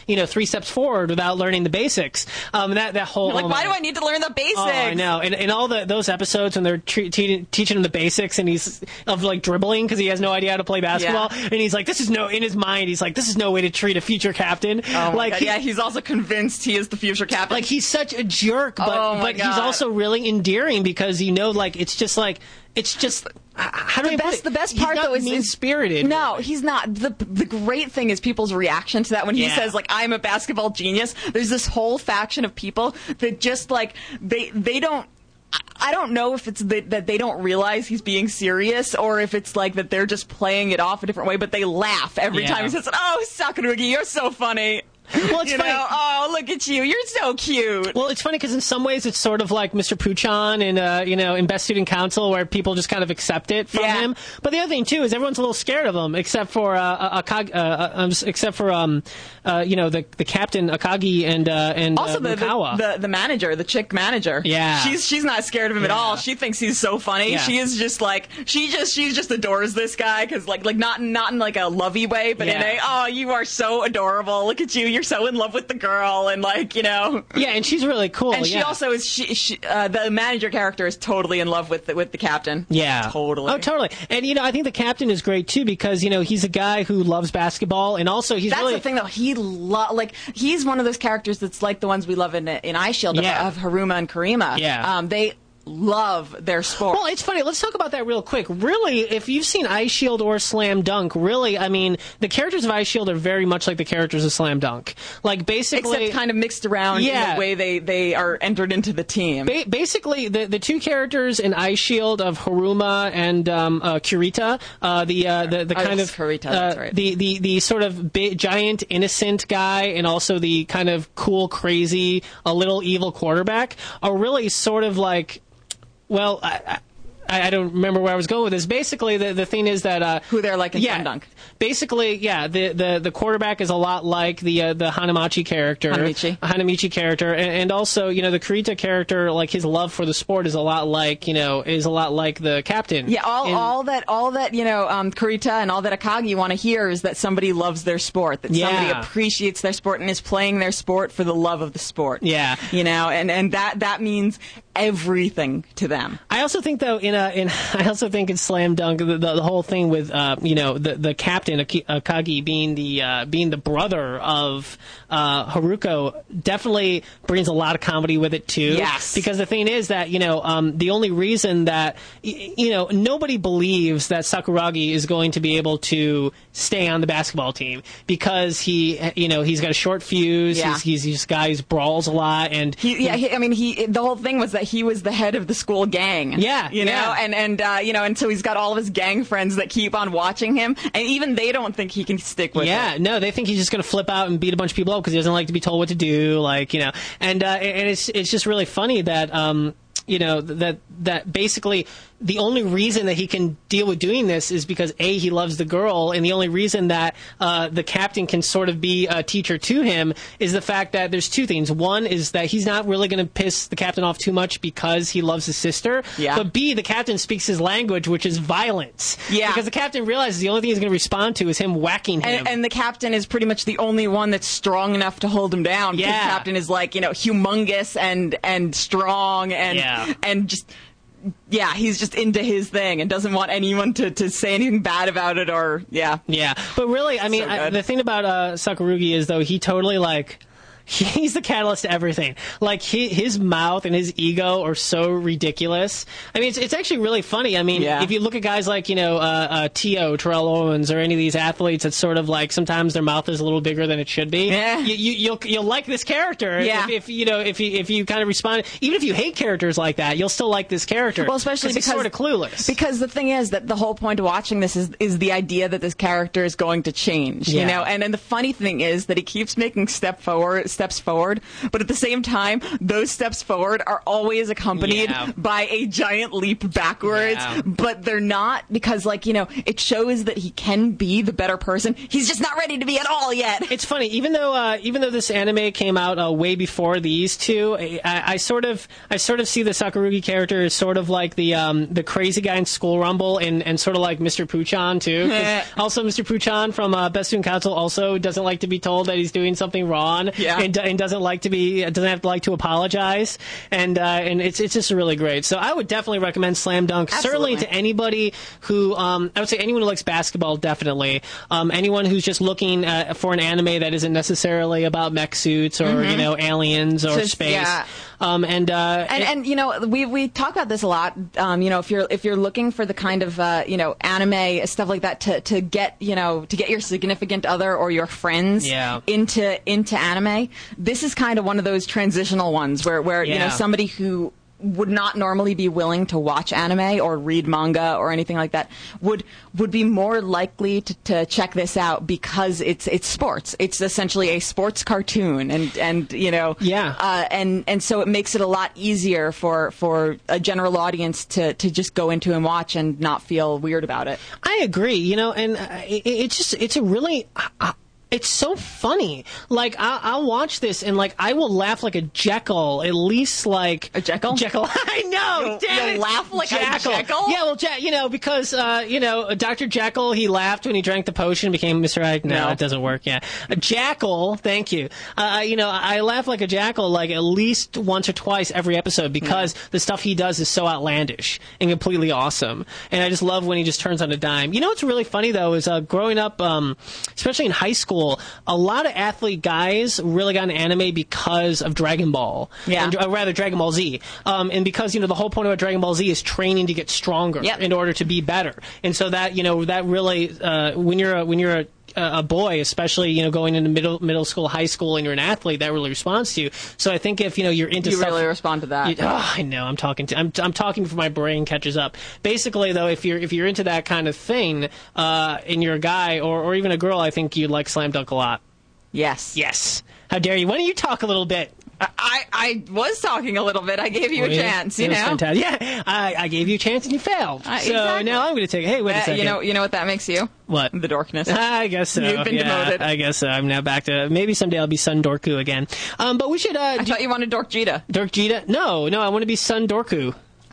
Speaker 3: steps forward without learning the basics. Um, that that whole
Speaker 2: like, why do I need to learn the basics?
Speaker 3: Oh, I know. And, and all the those episodes when they're tre- te- teaching him the basics, and he's of like dribbling because he has no idea how to play basketball,
Speaker 2: yeah.
Speaker 3: and he's like, this is no in his mind. He's like, this is no way to treat a future captain.
Speaker 2: Oh my
Speaker 3: like,
Speaker 2: God.
Speaker 3: he,
Speaker 2: yeah, he's also convinced he is the future captain.
Speaker 3: Like, he's such a jerk, but
Speaker 2: oh my
Speaker 3: but
Speaker 2: God.
Speaker 3: he's also really endearing because you know, like, it's just like it's just. How do
Speaker 2: the
Speaker 3: I
Speaker 2: best,
Speaker 3: put it?
Speaker 2: the best
Speaker 3: He's
Speaker 2: part
Speaker 3: not
Speaker 2: though is
Speaker 3: mean spirited.
Speaker 2: No, he's not. the The great thing is people's reaction to that when he
Speaker 3: Yeah.
Speaker 2: says like, "I'm a basketball genius." There's this whole faction of people that just like they they don't. I don't know if it's that, that they don't realize he's being serious or if it's like that they're just playing it off a different way, but they laugh every
Speaker 3: Yeah.
Speaker 2: time he says, "Oh, Sakurugi, you're so funny."
Speaker 3: Well, it's
Speaker 2: you
Speaker 3: funny.
Speaker 2: know, oh, look at you. You're so cute.
Speaker 3: Well, it's funny because in some ways it's sort of like Mister Puchan in, uh, you know, in Best Student Council, where people just kind of accept it from
Speaker 2: Yeah.
Speaker 3: him. But the other thing too is everyone's a little scared of him, except for uh, Akagi, uh, um, except for um, uh, you know, the the captain Akagi and uh, and
Speaker 2: Also,
Speaker 3: uh,
Speaker 2: the,
Speaker 3: Mukawa.
Speaker 2: the, the the manager, the chick manager.
Speaker 3: Yeah.
Speaker 2: she's she's not scared of him at
Speaker 3: Yeah.
Speaker 2: all. She thinks he's so funny.
Speaker 3: Yeah.
Speaker 2: She is just like she just she just adores this guy because like like not not in like a lovey way, but in
Speaker 3: Yeah.
Speaker 2: a oh you are so adorable. Look at you. You're so in love with the girl and like you know.
Speaker 3: Yeah, and she's really cool.
Speaker 2: And she
Speaker 3: yeah.
Speaker 2: also is she, she uh, the manager character is totally in love with the, with the captain.
Speaker 3: Yeah.
Speaker 2: Totally.
Speaker 3: Oh, totally. And, you know, I think the captain is great, too, because, you know, he's a guy who loves basketball, and also he's
Speaker 2: That's
Speaker 3: really...
Speaker 2: the thing, though. He lo- like he's one of those characters that's like the ones we love in in iShield
Speaker 3: Yeah.
Speaker 2: of, of Haruma and Karima.
Speaker 3: Yeah.
Speaker 2: Um, they love their sport.
Speaker 3: Well, it's funny. Let's talk about that real quick. Really, if you've seen Ice Shield or Slam Dunk, really, I mean, the characters of Ice Shield are very much like the characters of Slam Dunk. Like, basically...
Speaker 2: Except kind of mixed around
Speaker 3: Yeah.
Speaker 2: in the way they, they are entered into the team.
Speaker 3: Ba- basically, the, the two characters in Ice Shield of Haruma and um, uh, Kurita, uh, the uh, the the
Speaker 2: Oh,
Speaker 3: kind
Speaker 2: yes,
Speaker 3: of
Speaker 2: Kurita,
Speaker 3: uh,
Speaker 2: that's right.
Speaker 3: the, the the sort of big, giant innocent guy, and also the kind of cool, crazy, a little evil quarterback, are really sort of like, well, I, I, I don't remember where I was going with this. Basically, the the thing is that uh,
Speaker 2: Who they're like in
Speaker 3: yeah,
Speaker 2: Slam Dunk.
Speaker 3: Basically, yeah, the, the, the quarterback is a lot like the uh, the Hanamichi character,
Speaker 2: Hanamichi.
Speaker 3: Hanamichi character, and, and also, you know, the Kurita character, like his love for the sport is a lot like, you know, is a lot like the captain.
Speaker 2: Yeah, all,
Speaker 3: In-
Speaker 2: all that, all that, you know, um, Kurita and all that Akagi want to hear is that somebody loves their sport, that somebody
Speaker 3: Yeah.
Speaker 2: appreciates their sport and is playing their sport for the love of the sport.
Speaker 3: Yeah.
Speaker 2: You know, and, and that, that means everything to them.
Speaker 3: I also think, though, in a, in I also think in Slam Dunk, the, the, the whole thing with, uh, you know, the the captain Aki- Akagi being the uh, being the brother of uh, Haruko definitely brings a lot of comedy with it too.
Speaker 2: Yes.
Speaker 3: Because the thing is that, you know, um, the only reason that y- you know nobody believes that Sakuragi is going to be able to stay on the basketball team because he, you know, he's got a short fuse.
Speaker 2: Yeah.
Speaker 3: He's, he's he's this guy who brawls a lot, and
Speaker 2: He, yeah, he, I mean, he. The whole thing was that he was the head of the school gang.
Speaker 3: Yeah,
Speaker 2: you know,
Speaker 3: yeah.
Speaker 2: and and uh, you know, and so he's got all of his gang friends that keep on watching him, and even they don't think he can stick with
Speaker 3: yeah,
Speaker 2: it.
Speaker 3: no, they think he's just going to flip out and beat a bunch of people up because he doesn't like to be told what to do, like, you know, and uh, and it's it's just really funny that um, you know that that basically the only reason that he can deal with doing this is because A, he loves the girl, and the only reason that uh, the captain can sort of be a teacher to him is the fact that there's two things. One is that he's not really going to piss the captain off too much because he loves his sister.
Speaker 2: Yeah.
Speaker 3: But B, the captain speaks his language, which is violence.
Speaker 2: Yeah.
Speaker 3: Because the captain realizes the only thing he's going to respond to is him whacking him.
Speaker 2: And, and the captain is pretty much the only one that's strong enough to hold him down. 'Cause
Speaker 3: Yeah.
Speaker 2: the captain is like, you know, humongous and and strong and
Speaker 3: Yeah.
Speaker 2: and just yeah, he's just into his thing and doesn't want anyone to, to say anything bad about it or yeah.
Speaker 3: Yeah, but really, I mean,
Speaker 2: So
Speaker 3: I,
Speaker 2: good.
Speaker 3: the thing about uh, Sakurugi is, though, he totally, like, he's the catalyst to everything. Like, he, his mouth and his ego are so ridiculous. I mean, it's, it's actually really funny. I mean,
Speaker 2: Yeah.
Speaker 3: if you look at guys like, you know, uh, uh, T O, Terrell Owens, or any of these athletes that sort of, like, sometimes their mouth is a little bigger than it should be,
Speaker 2: Yeah.
Speaker 3: you, you, you'll, you'll like this character.
Speaker 2: Yeah.
Speaker 3: If, if, you know, if you, if you kind of respond, even if you hate characters like that, you'll still like this character.
Speaker 2: Well, especially
Speaker 3: 'cause
Speaker 2: because
Speaker 3: he's sort of clueless.
Speaker 2: Because the thing is that the whole point of watching this is is the idea that this character is going to change, you
Speaker 3: Yeah.
Speaker 2: know. And and the funny thing is that he keeps making step forward steps forward, but at the same time, those steps forward are always accompanied
Speaker 3: Yeah.
Speaker 2: by a giant leap backwards,
Speaker 3: Yeah.
Speaker 2: but they're not, because, like, you know, it shows that he can be the better person. He's just not ready to be at all yet.
Speaker 3: It's funny, even though uh, even though this anime came out uh, way before these two, I, I sort of I sort of see the Sakurugi character as sort of like the um, the crazy guy in School Rumble, and, and sort of like Mister Puchan too. 'Cause also, Mister Puchan from uh, Best Student Council also doesn't like to be told that he's doing something wrong,
Speaker 2: Yeah.
Speaker 3: and, and doesn't like to be doesn't have to like to apologize, and uh, and it's it's just really great. So I would definitely recommend Slam Dunk,
Speaker 2: Absolutely.
Speaker 3: certainly to anybody who um, I would say anyone who likes basketball, definitely. Um, anyone who's just looking uh, for an anime that isn't necessarily about mech suits or you know aliens or
Speaker 2: Just-
Speaker 3: space.
Speaker 2: yeah.
Speaker 3: Um, and uh,
Speaker 2: And,
Speaker 3: it-
Speaker 2: and you know, we we talk about this a lot. Um, you know, if you're if you're looking for the kind of uh, you know anime stuff like that to, to get you know to get your significant other or your friends
Speaker 3: Yeah.
Speaker 2: into into anime, this is kind of one of those transitional ones where where you know
Speaker 3: Yeah.
Speaker 2: somebody who would not normally be willing to watch anime or read manga or anything like that would would be more likely to, to check this out because it's it's sports. It's essentially a sports cartoon, and and you know
Speaker 3: Yeah.
Speaker 2: uh, and and so it makes it a lot easier for for a general audience to to just go into and watch and not feel weird about it.
Speaker 3: I agree, you know, and uh, it, it's just it's a really. Uh, It's so funny. Like, I'll, I'll watch this and, like, I will laugh like a Jekyll, at least, like...
Speaker 2: A Jekyll?
Speaker 3: Jekyll. I know!
Speaker 2: You'll-
Speaker 3: damn
Speaker 2: you'll
Speaker 3: it.
Speaker 2: laugh like a Jekyll?
Speaker 3: Yeah, well, Je- you know, because, uh, you know, Doctor Jekyll, he laughed when he drank the potion and became Mister Hyde. No,
Speaker 2: No.
Speaker 3: it doesn't work, yeah. A Jackal, thank you. Uh, you know, I laugh like a Jackal, like, at least once or twice every episode because the stuff he does is so outlandish and completely awesome. And I just love when he just turns on a dime. You know what's really funny, though, is uh, growing up, um, especially in high school, a lot of athlete guys really got into anime because of Dragon Ball.
Speaker 2: Yeah.
Speaker 3: And, or rather, Dragon Ball Z. Um, and because, you know, the whole point about Dragon Ball Z is training to get stronger
Speaker 2: Yep.
Speaker 3: in order to be better. And so that, you know, that really, uh, when you're a, when you're a, a boy, especially, you know, going into middle middle school, high school, and you're an athlete, that really responds to you. So I think if, you know, you're into
Speaker 2: You
Speaker 3: stuff...
Speaker 2: really respond to that.
Speaker 3: You- oh, I know. I'm talking to. I'm. I'm talking before my brain catches up. Basically, though, if you're if you're into that kind of thing, uh, and you're a guy or or even a girl, I think you'd like Slam Dunk a lot.
Speaker 2: Yes.
Speaker 3: Yes. How dare you? Why don't you talk a little bit?
Speaker 2: I, I was talking a little bit. I gave you a
Speaker 3: Yeah,
Speaker 2: chance,
Speaker 3: it
Speaker 2: you
Speaker 3: was
Speaker 2: know.
Speaker 3: fantastic. Yeah, I, I gave you a chance and you failed.
Speaker 2: Uh,
Speaker 3: so
Speaker 2: exactly.
Speaker 3: now I'm going to take. Hey, wait a
Speaker 2: Uh,
Speaker 3: second.
Speaker 2: you know, you know what that makes you?
Speaker 3: What?
Speaker 2: The dorkness.
Speaker 3: I guess so.
Speaker 2: You've been
Speaker 3: yeah,
Speaker 2: demoted.
Speaker 3: I guess so. I'm now back to maybe someday I'll be Sun Dorku again. Um, but we should. Uh,
Speaker 2: I thought you wanted Dork Jita.
Speaker 3: Dork Jita? No, no, I want to be Sun Dorku.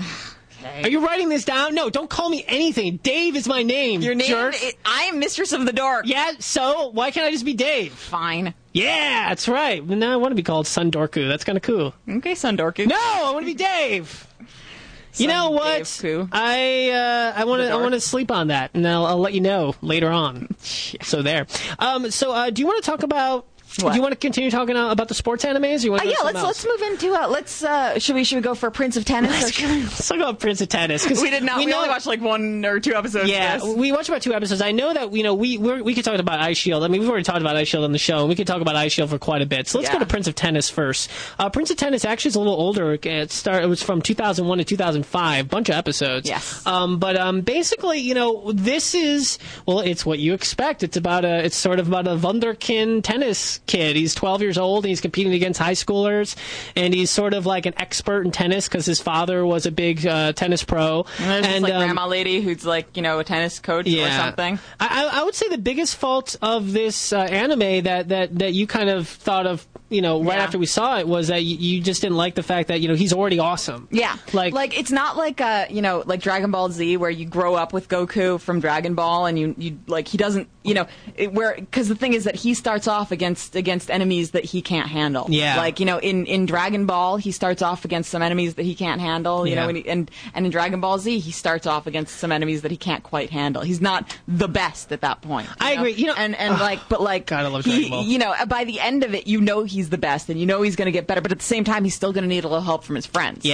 Speaker 3: Are you writing this down? No, don't call me anything. Dave is my name.
Speaker 2: Your name?
Speaker 3: jerk.
Speaker 2: I I am Mistress of the Dork.
Speaker 3: Yeah. So why can't I just be Dave?
Speaker 2: Fine.
Speaker 3: Yeah, that's right. Now I want to be called Sun Dorku. That's kind of cool.
Speaker 2: Okay, Sundorku.
Speaker 3: No, I want to be Dave. You know what?
Speaker 2: Dave Koo.
Speaker 3: I uh, I want to
Speaker 2: The
Speaker 3: I
Speaker 2: dork.
Speaker 3: want to sleep on that, and I'll, I'll let you know later on. So there. Um. So uh, do you want to talk about?
Speaker 2: What?
Speaker 3: Do you want to continue talking uh, about the sports animes? Or you want
Speaker 2: Uh,
Speaker 3: to
Speaker 2: yeah, let's let's move into uh, let's uh, should we should we go for Prince of Tennis? Or should-
Speaker 3: Let's talk about Prince of Tennis. 'cause
Speaker 2: we did not. We,
Speaker 3: know-
Speaker 2: only watched like one or two episodes.
Speaker 3: Yeah,
Speaker 2: of this.
Speaker 3: we watched about two episodes. I know that you know we we're, we could talk about Ice Shield. I mean, we've already talked about Ice Shield on the show, and we could talk about Ice Shield for quite a bit. So let's go
Speaker 2: Yeah.
Speaker 3: to Prince of Tennis first. Uh, Prince of Tennis actually is a little older. It start it was from two thousand one to two thousand five, bunch of episodes.
Speaker 2: Yes.
Speaker 3: Um, but um, basically, you know, this is well, it's what you expect. It's about a it's sort of about a wunderkind tennis kid. He's twelve years old and he's competing against high schoolers, and he's sort of like an expert in tennis because his father was a big uh, tennis pro.
Speaker 2: And there's this
Speaker 3: and
Speaker 2: like
Speaker 3: um,
Speaker 2: grandma lady who's like you know a tennis coach or something.
Speaker 3: I, I I would say the biggest fault of this uh, anime that, that, that you kind of thought of, you know, right
Speaker 2: Yeah.
Speaker 3: after we saw it was that you, you just didn't like the fact that, you know, he's already awesome.
Speaker 2: Yeah,
Speaker 3: Like,
Speaker 2: like it's not like uh you know like Dragon Ball Z where you grow up with Goku from Dragon Ball and you you like he doesn't you know it, where because the thing is that he starts off against against enemies that he can't handle.
Speaker 3: Yeah.
Speaker 2: like you know in, in Dragon Ball he starts off against some enemies that he can't handle. You
Speaker 3: Yeah.
Speaker 2: know, and, he, and and in Dragon Ball Z he starts off against some enemies that he can't quite handle. He's not the best at that point. you
Speaker 3: I
Speaker 2: know?
Speaker 3: agree. You know-
Speaker 2: and and like but like
Speaker 3: God, I love
Speaker 2: he,
Speaker 3: Dragon Ball.
Speaker 2: you know by the end of it you know he's the best and you know he's going to get better, but at the same time he's still going to need a little help from his friends.
Speaker 3: Yeah.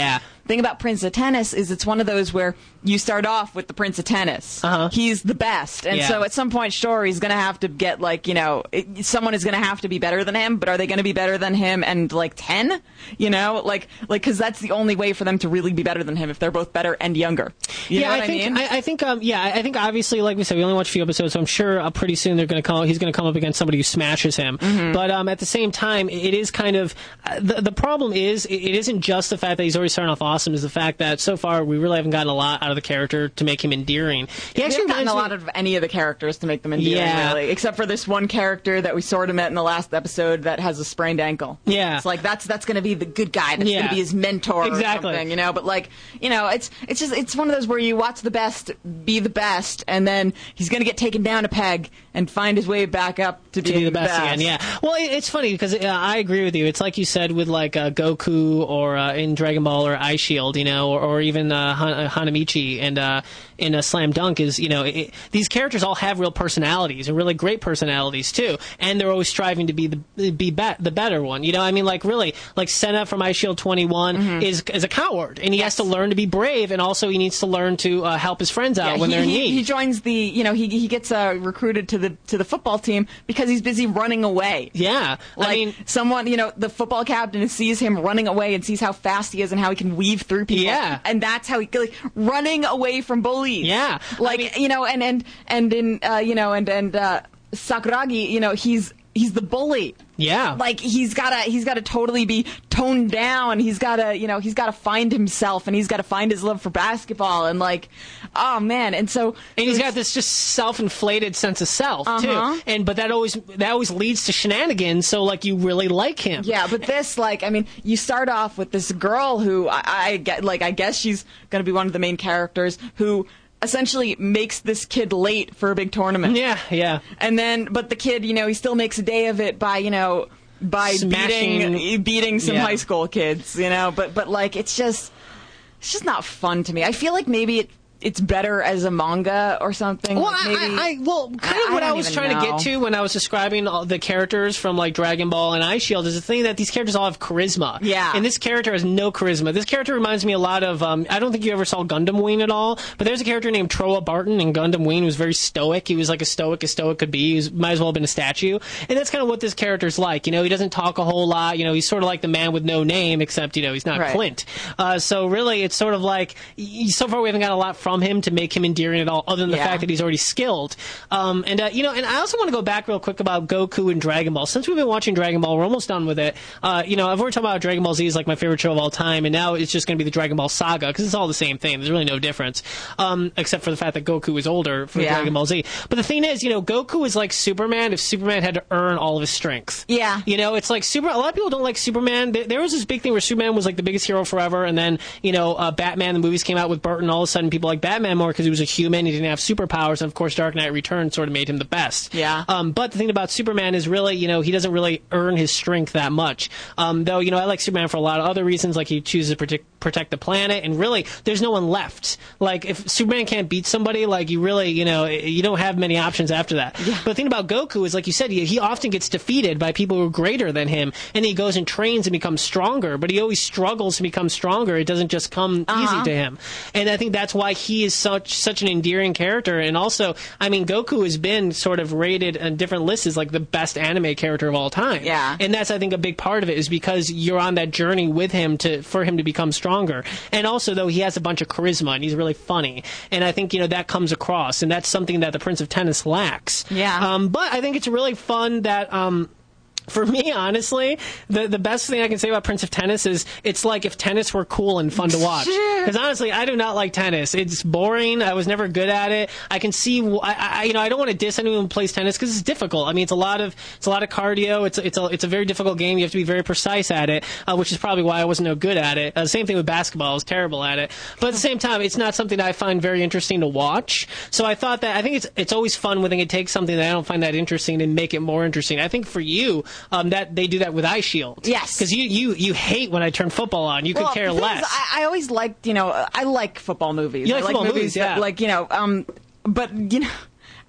Speaker 2: thing about Prince of Tennis is it's one of those where you start off with the Prince of Tennis.
Speaker 3: Uh-huh.
Speaker 2: He's the best. And
Speaker 3: Yeah.
Speaker 2: so at some point, sure, he's going to have to get, like, you know, it, someone is going to have to be better than him, but are they going to be better than him and, like, ten? You know? Like, like, because that's the only way for them to really be better than him if they're both better and younger. You
Speaker 3: yeah,
Speaker 2: know what
Speaker 3: I think
Speaker 2: I mean?
Speaker 3: I, I think um yeah I think obviously, like we said, we only watched a few episodes, so I'm sure uh, pretty soon they're going to come. He's going to come up against somebody who smashes him.
Speaker 2: Mm-hmm.
Speaker 3: But um at the same time, it is kind of uh, the the problem is it, it isn't just the fact that he's already starting off awesome. Is the fact that so far we really haven't gotten a lot out of the character to make him endearing. He
Speaker 2: We
Speaker 3: actually
Speaker 2: haven't gotten a
Speaker 3: reminds me-
Speaker 2: lot of any of the characters to make them endearing,
Speaker 3: Yeah.
Speaker 2: really, except for this one character that we sort of met in the last episode that has a sprained ankle.
Speaker 3: Yeah.
Speaker 2: It's like that's that's going to be the good guy. That's
Speaker 3: Yeah.
Speaker 2: going to be his mentor
Speaker 3: Exactly.
Speaker 2: or something, you know. But like, you know, it's it's just it's one of those where you watch the best be the best, and then he's going to get taken down a peg and find his way back up to,
Speaker 3: to be the best, again. Yeah. Well, it, it's funny because uh, I agree with you. It's like you said with like uh, Goku or uh, in Dragon Ball or Ice Shield, you know, or, or even uh, Han- Hanamichi and uh, in a Slam Dunk is, you know, it, these characters all have real personalities and really great personalities too, and they're always striving to be the be, be the better one. You know, I mean, like really, like Senna from Ice Shield twenty-one
Speaker 2: Mm-hmm.
Speaker 3: is is a coward, and he has to learn to be brave, and also he needs to learn to uh, help his friends out
Speaker 2: Yeah,
Speaker 3: when
Speaker 2: he,
Speaker 3: they're in
Speaker 2: he,
Speaker 3: need.
Speaker 2: he joins the, you know, he he gets uh, recruited to the to the football team because he's busy running away.
Speaker 3: yeah,
Speaker 2: Like,
Speaker 3: I mean.
Speaker 2: someone, you know, the football captain sees him running away and sees how fast he is and how he can weave through people.
Speaker 3: Yeah.
Speaker 2: And that's how he, like, running away from bullies.
Speaker 3: Yeah.
Speaker 2: Like,
Speaker 3: I mean-
Speaker 2: you know, and, and, and in, uh, you know, and, and, uh, Sakuragi, you know, he's, he's the bully.
Speaker 3: Yeah.
Speaker 2: Like, he's gotta, he's gotta totally be toned down. He's gotta, you know, he's gotta find himself and he's gotta find his love for basketball and, like, oh man. And so.
Speaker 3: And he's got this just self-inflated sense of self
Speaker 2: Uh-huh.
Speaker 3: too, and but that always that always leads to shenanigans. So like you really like him.
Speaker 2: Yeah, but this, like, I mean, you start off with this girl who I, I get, like, I guess she's going to be one of the main characters who essentially makes this kid late for a big tournament.
Speaker 3: yeah, yeah.
Speaker 2: And then, but the kid, you know, he still makes a day of it by, you know, by
Speaker 3: Smashing-
Speaker 2: beating beating some
Speaker 3: Yeah.
Speaker 2: high school kids, you know. But but like, it's just it's just not fun to me. I feel like maybe it. It's better as a manga or something.
Speaker 3: Well,
Speaker 2: like maybe,
Speaker 3: I, I, well, kind
Speaker 2: I-
Speaker 3: of what
Speaker 2: I
Speaker 3: I,
Speaker 2: don't
Speaker 3: was
Speaker 2: even
Speaker 3: trying to
Speaker 2: know.
Speaker 3: get to when I was describing all the characters from like Dragon Ball and Ice Shield is the thing that these characters all have charisma.
Speaker 2: Yeah.
Speaker 3: And this character has no charisma. This character reminds me a lot of, um, I don't think you ever saw Gundam Wing at all, but there's a character named Troa Barton in Gundam Wing who was very stoic. He was like a stoic as stoic could be. He was, might as well have been a statue. And that's kind of what this character's like. You know, he doesn't talk a whole lot. You know, he's sort of like the man with no name, except, you know, he's not
Speaker 2: Right.
Speaker 3: Clint. Uh, so really, it's sort of like, y- so far we haven't got a lot from him to make him endearing at all, other than the
Speaker 2: Yeah.
Speaker 3: fact that he's already skilled. Um, and, uh, you know, and I also want to go back real quick about Goku and Dragon Ball. Since we've been watching Dragon Ball, we're almost done with it. Uh, you know, I've already talked about Dragon Ball Z is like my favorite show of all time, and now it's just going to be the Dragon Ball Saga, because it's all the same thing. There's really no difference, um, except for the fact that Goku is older for
Speaker 2: Yeah.
Speaker 3: Dragon Ball Z. But the thing is, you know, Goku is like Superman if Superman had to earn all of his strength.
Speaker 2: Yeah.
Speaker 3: You know, it's like Super. A lot of people don't like Superman. There, there was this big thing where Superman was like the biggest hero forever, and then, you know, uh, Batman, the movies came out with Burton, all of a sudden people like Batman more because he was a human, he didn't have superpowers, and of course Dark Knight Returns sort of made him the best.
Speaker 2: Yeah.
Speaker 3: Um, but the thing about Superman is really, you know, he doesn't really earn his strength that much. Um, though, you know, I like Superman for a lot of other reasons, like he chooses to protect, protect the planet, and really, there's no one left. Like, if Superman can't beat somebody, like, you really, you know, you don't have many options after that.
Speaker 2: Yeah.
Speaker 3: But the thing about Goku is, like you said, he, he often gets defeated by people who are greater than him, and he goes and trains and becomes stronger, but he always struggles to become stronger. It doesn't just come
Speaker 2: Uh-huh.
Speaker 3: easy to him. And I think that's why he is such such an endearing character. And also, I mean, Goku has been sort of rated on different lists as like the best anime character of all time.
Speaker 2: Yeah.
Speaker 3: And that's, I think, a big part of it is because you're on that journey with him to for him to become stronger. And also, though, he has a bunch of charisma and he's really funny. And I think, you know, that comes across. And that's something that the Prince of Tennis lacks.
Speaker 2: Yeah.
Speaker 3: Um, but I think it's really fun that... Um, For me, honestly, the the best thing I can say about Prince of Tennis is it's like if tennis were cool and fun to watch. Because honestly, I do not like tennis. It's boring. I was never good at it. I can see, I, I you know, I don't want to diss anyone who plays tennis because it's difficult. I mean, it's a lot of it's a lot of cardio. It's it's a it's a very difficult game. You have to be very precise at it, uh, which is probably why I wasn't no good at it. Uh, same thing with basketball. I was terrible at it. But at the same time, it's not something that I find very interesting to watch. So I thought that I think it's it's always fun when they can take something that I don't find that interesting and make it more interesting. I think for you. Um, that they do that with Ice Shield.
Speaker 2: Yes.
Speaker 3: Because you, you, you hate when I turn football on. You could
Speaker 2: Well,
Speaker 3: care
Speaker 2: the thing
Speaker 3: less.
Speaker 2: is, I, I always liked, you know, I like football movies.
Speaker 3: You
Speaker 2: I
Speaker 3: like
Speaker 2: like
Speaker 3: football
Speaker 2: movies
Speaker 3: movies,
Speaker 2: that,
Speaker 3: yeah.
Speaker 2: like, you know, um, but, you know,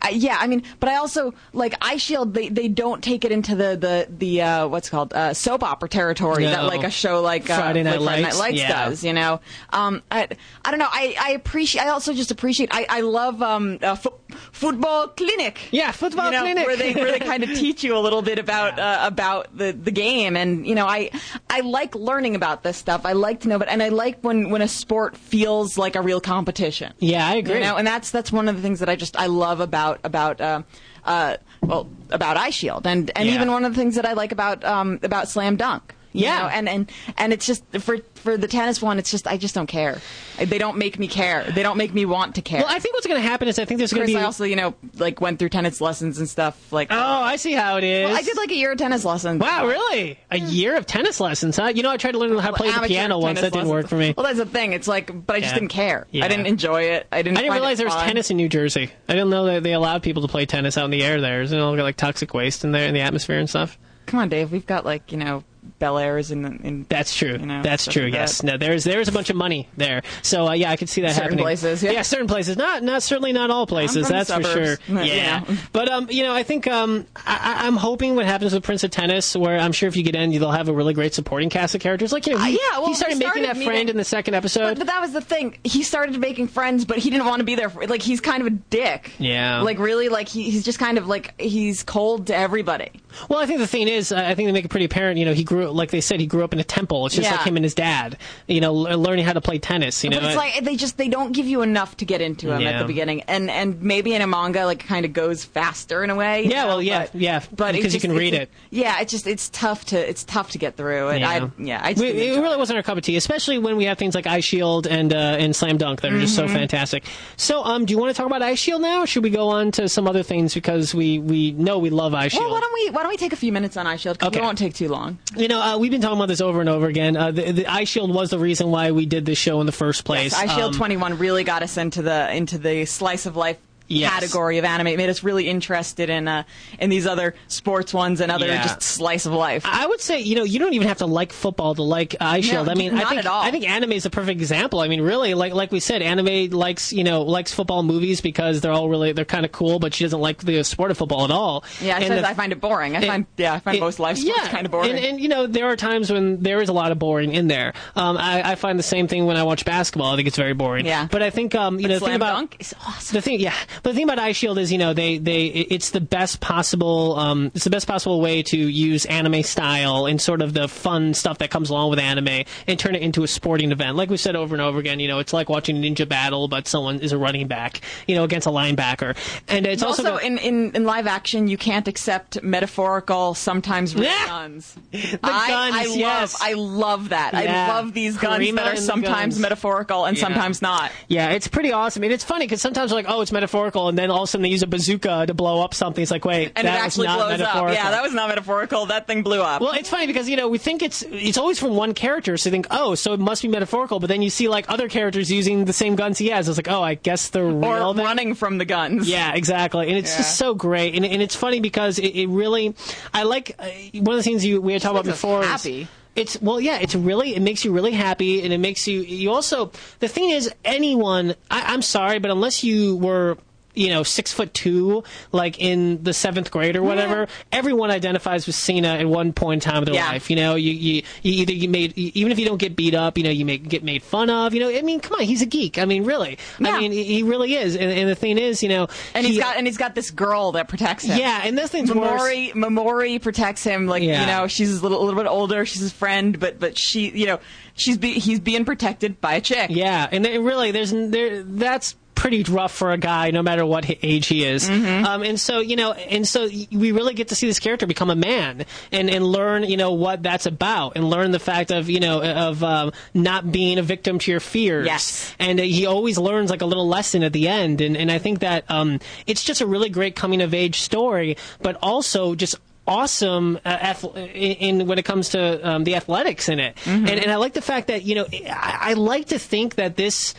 Speaker 2: I, yeah, I mean, but I also like iShield. They they don't take it into the the the uh, what's it called uh, soap opera territory
Speaker 3: No.
Speaker 2: that like a show like uh,
Speaker 3: Friday Night
Speaker 2: like Friday
Speaker 3: Lights.
Speaker 2: Night Lights
Speaker 3: Yeah.
Speaker 2: does. You know, um, I I don't know. I I appreciate. I also just appreciate. I I love um uh, fo- football clinic.
Speaker 3: Yeah, football
Speaker 2: you know,
Speaker 3: clinic.
Speaker 2: where they where they kind of teach you a little bit about uh, about the, the game, and you know, I I like learning about this stuff. I like to know, but and I like when, when a sport feels like a real competition.
Speaker 3: Yeah, I agree.
Speaker 2: You know, and that's that's one of the things that I just I love about about uh, uh, well about iShield, and and
Speaker 3: Yeah.
Speaker 2: even one of the things that I like about um, about Slam Dunk. You
Speaker 3: Yeah.
Speaker 2: know, and, and and it's just for for the tennis one, it's just I just don't care. They don't make me care. They don't make me want to care.
Speaker 3: Well, I think what's going to happen is I think there's
Speaker 2: of
Speaker 3: going
Speaker 2: course,
Speaker 3: to be.
Speaker 2: I also you know like went through tennis lessons and stuff like.
Speaker 3: Oh, I see how it is.
Speaker 2: Well, I did like a year of tennis lessons.
Speaker 3: Wow, really? A year of tennis lessons, huh? You know, I tried to learn how to play the
Speaker 2: Amateur
Speaker 3: piano once.
Speaker 2: tennis
Speaker 3: That didn't work
Speaker 2: lessons.
Speaker 3: for me.
Speaker 2: Well, that's the thing. It's like, but I just
Speaker 3: Yeah.
Speaker 2: didn't care.
Speaker 3: Yeah.
Speaker 2: I didn't enjoy it. I didn't.
Speaker 3: I didn't
Speaker 2: find
Speaker 3: realize
Speaker 2: it
Speaker 3: there was
Speaker 2: fun.
Speaker 3: tennis in New Jersey. I didn't know that they allowed people to play tennis out in the air there. Isn't it all got like toxic waste in there in the atmosphere and stuff?
Speaker 2: Come on, Dave. We've got like you know Bel Airs in. in
Speaker 3: That's true.
Speaker 2: You know,
Speaker 3: That's
Speaker 2: stuff
Speaker 3: true.
Speaker 2: like
Speaker 3: Yes.
Speaker 2: that.
Speaker 3: No, there's there's a bunch of money there. So uh, yeah, I could see that
Speaker 2: Certain
Speaker 3: happening.
Speaker 2: places, yeah.
Speaker 3: certain places. Not not certainly not all places.
Speaker 2: from the
Speaker 3: That's for
Speaker 2: suburbs,
Speaker 3: sure.
Speaker 2: you
Speaker 3: Yeah.
Speaker 2: know.
Speaker 3: But um, you know, I think um, I, I- I'm hoping what happens with Prince of Tennis, where I'm sure if you get in, they'll have a really great supporting cast of characters. Like you know, he,
Speaker 2: Uh, yeah, well,
Speaker 3: he started
Speaker 2: he
Speaker 3: making
Speaker 2: started
Speaker 3: that
Speaker 2: meeting-
Speaker 3: friend in the second episode.
Speaker 2: But, but that was the thing. He started making friends, but he didn't want to be there. For, like he's kind of a dick.
Speaker 3: Yeah.
Speaker 2: Like really, like he, he's just kind of like he's cold to everybody.
Speaker 3: Well, I think the thing is, uh, I think they make it pretty apparent. You know, he grew, like they said, he grew up in a temple. It's just
Speaker 2: Yeah.
Speaker 3: like him and his dad. You know, l- learning how to play tennis. You know,
Speaker 2: But it's like they just they don't give you enough to get into him at
Speaker 3: Yeah.
Speaker 2: the beginning, and and maybe in a manga like kind of goes faster in a way. you
Speaker 3: Yeah,
Speaker 2: know,
Speaker 3: well, yeah,
Speaker 2: but,
Speaker 3: yeah,
Speaker 2: but
Speaker 3: because
Speaker 2: it's
Speaker 3: you
Speaker 2: just-
Speaker 3: can read
Speaker 2: it's-
Speaker 3: it.
Speaker 2: Yeah, it's just it's tough to it's tough to get through. And
Speaker 3: Yeah.
Speaker 2: I yeah, I just
Speaker 3: We-
Speaker 2: didn't
Speaker 3: it
Speaker 2: enjoy
Speaker 3: really wasn't our cup of tea, especially when we have things like iShield and uh, and Slam Dunk that are just
Speaker 2: Mm-hmm.
Speaker 3: so fantastic. So, um, do you want to talk about iShield now, or should we go on to some other things because we, we know we love iShield?
Speaker 2: Well, why don't we why don't we take a few minutes on iShield? Because
Speaker 3: Okay.
Speaker 2: it won't take too long.
Speaker 3: You know, uh, we've been talking about this over and over again. Uh, the, the iShield was the reason why we did this show in the first place.
Speaker 2: Yes, iShield
Speaker 3: Um,
Speaker 2: twenty-one really got us into the into the slice of life
Speaker 3: Yes.
Speaker 2: category of anime. It made us really interested in uh, in these other sports ones and other
Speaker 3: Yeah.
Speaker 2: just slice of life.
Speaker 3: I would say, you know, you don't even have to like football to like iShield.
Speaker 2: No,
Speaker 3: I mean, I
Speaker 2: not
Speaker 3: think
Speaker 2: at all.
Speaker 3: I think anime is a perfect example. I mean, really, like like we said, anime likes you know likes football movies because they're all really they're kind of cool, but she doesn't like the sport of football at all.
Speaker 2: yeah,
Speaker 3: And
Speaker 2: I,
Speaker 3: the-
Speaker 2: I find it boring. I
Speaker 3: it-
Speaker 2: find yeah, I find
Speaker 3: it-
Speaker 2: most life sports
Speaker 3: yeah,
Speaker 2: kind of boring.
Speaker 3: And, and you know, there are times when there is a lot of boring in there. Um, I, I find the same thing when I watch basketball. I think it's very boring.
Speaker 2: Yeah.
Speaker 3: But I think um, you
Speaker 2: But
Speaker 3: know, the thing
Speaker 2: Slam
Speaker 3: about
Speaker 2: Dunk is awesome.
Speaker 3: the thing, yeah. But the thing about iShield is, you know, they they it's the best possible um, it's the best possible way to use anime style and sort of the fun stuff that comes along with anime and turn it into a sporting event. Like we said over and over again, you know, it's like watching a ninja battle, but someone is a running back, you know, against a linebacker, and it's also,
Speaker 2: Also,
Speaker 3: got-
Speaker 2: in, in, in live action, you can't accept metaphorical, sometimes real
Speaker 3: Yeah.
Speaker 2: guns.
Speaker 3: the
Speaker 2: I,
Speaker 3: guns,
Speaker 2: I love,
Speaker 3: yes.
Speaker 2: I love that.
Speaker 3: Yeah.
Speaker 2: I love these guns
Speaker 3: Karima
Speaker 2: that are
Speaker 3: and the
Speaker 2: sometimes
Speaker 3: guns.
Speaker 2: metaphorical and
Speaker 3: Yeah.
Speaker 2: sometimes not.
Speaker 3: Yeah, it's pretty awesome. And it's funny because sometimes we're like, oh, it's metaphorical, and then all of a sudden they use a bazooka to blow up something. It's like, wait,
Speaker 2: And
Speaker 3: that
Speaker 2: it actually
Speaker 3: was not
Speaker 2: blows
Speaker 3: metaphorical.
Speaker 2: up. Yeah, that was not metaphorical. That thing blew up.
Speaker 3: Well, it's funny because, you know, we think it's it's always from one character, so you think, oh, so it must be metaphorical, but then you see, like, other characters using the same guns he has. It's like, oh, I guess they're real.
Speaker 2: or
Speaker 3: then.
Speaker 2: running from the guns.
Speaker 3: Yeah, exactly. And it's
Speaker 2: Yeah.
Speaker 3: just so great. And, and it's funny because it, it really, I like, uh, one of the things you we had talked about
Speaker 2: makes us
Speaker 3: before is-
Speaker 2: happy.
Speaker 3: It's well, yeah. It's really. It makes you really happy, and it makes you. You also. The thing is, anyone. I, I'm sorry, but unless you were, you know, six foot two, like in the seventh grade or whatever, everyone identifies with Cena at one point in time of their
Speaker 2: Yeah.
Speaker 3: life. You know, you, you, you either you made even if you don't get beat up, you know, you make get made fun of. You know, I mean, come on, he's a geek. I mean, really.
Speaker 2: Yeah.
Speaker 3: I mean, he he really is. And, and the thing is, you know,
Speaker 2: And he's
Speaker 3: he-
Speaker 2: got and he's got this girl that protects him.
Speaker 3: yeah, and this thing's worse.
Speaker 2: Mamori Mamori protects him. Like
Speaker 3: Yeah.
Speaker 2: you know, she's a little, a little bit older. She's his friend, but but she, you know, she's be, he's being protected by a chick.
Speaker 3: Yeah, and it really, there's there. That's pretty rough for a guy, no matter what age he is.
Speaker 2: Mm-hmm.
Speaker 3: Um, and so, you know, and so we really get to see this character become a man and, and learn, you know, what that's about, and learn the fact of, you know, of um, not being a victim to your fears.
Speaker 2: Yes.
Speaker 3: And uh, he always learns like a little lesson at the end, and and I think that um, it's just a really great coming of age story, but also just awesome uh, ath- in, in when it comes to um, the athletics in it.
Speaker 2: Mm-hmm.
Speaker 3: And and I like the fact that, you know, I, I like to think that this.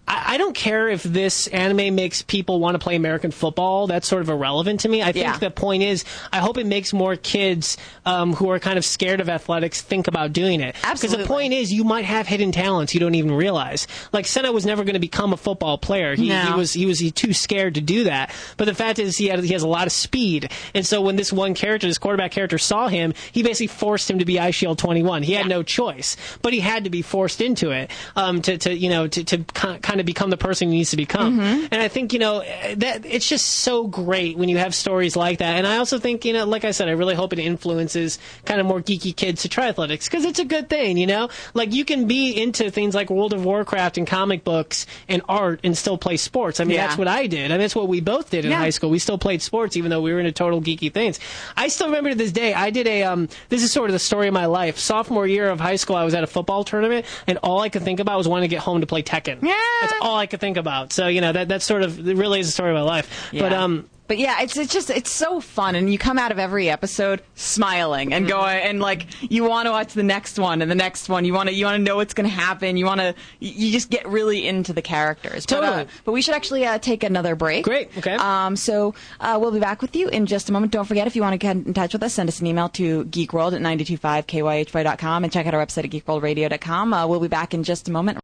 Speaker 3: I, I don't care if this anime makes people want to play American football. That's sort of irrelevant to me. I think
Speaker 2: Yeah.
Speaker 3: the point is, I hope it makes more kids um, who are kind of scared of athletics think about doing it. Because
Speaker 2: Absolutely.
Speaker 3: the point is, you might have hidden talents you don't even realize. Like Senna was never going to become a football player. He,
Speaker 2: No.
Speaker 3: he was he was he too scared to do that. But the fact is, he had, he has a lot of speed, and so when this one character, this quarterback character, saw him, he basically forced him to be Ice Shield twenty-one. He had
Speaker 2: Yeah.
Speaker 3: no choice, but he had to be forced into it um, to to you know to to kind of become the person he needs to become.
Speaker 2: Mm-hmm.
Speaker 3: And I think you know that it's just so great when you have stories like that. And I also think you know, like I said, I really hope it influences kind of more geeky kids to try athletics because it's a good thing. You know, like you can be into things like World of Warcraft and comic books and art and still play sports. I mean,
Speaker 2: Yeah.
Speaker 3: that's what I did. I mean, that's what we both did in
Speaker 2: Yeah.
Speaker 3: high school. We still played sports even though we were into total geeky things. I still remember to this day. I did a. Um, this is sort of the story of my life. Sophomore year of high school, I was at a football tournament, and all I could think about was wanting to get home to play Tekken.
Speaker 2: Yeah.
Speaker 3: That's all I could think about. So you know that that sort of it really is the story of my life. But
Speaker 2: Yeah.
Speaker 3: um.
Speaker 2: But yeah, it's it's just it's so fun, and you come out of every episode smiling and going, and like you want to watch the next one and the next one. You want to you want to know what's going to happen. You want to you just get really into the characters. But,
Speaker 3: Totally.
Speaker 2: uh, but we should actually uh, take another break.
Speaker 3: Great, okay.
Speaker 2: Um, so uh, we'll be back with you in just a moment. Don't forget, if you want to get in touch with us, send us an email to geekworld at nine two five K Y H Y dot com and check out our website at geek world radio dot com. Uh, we'll be back in just a moment.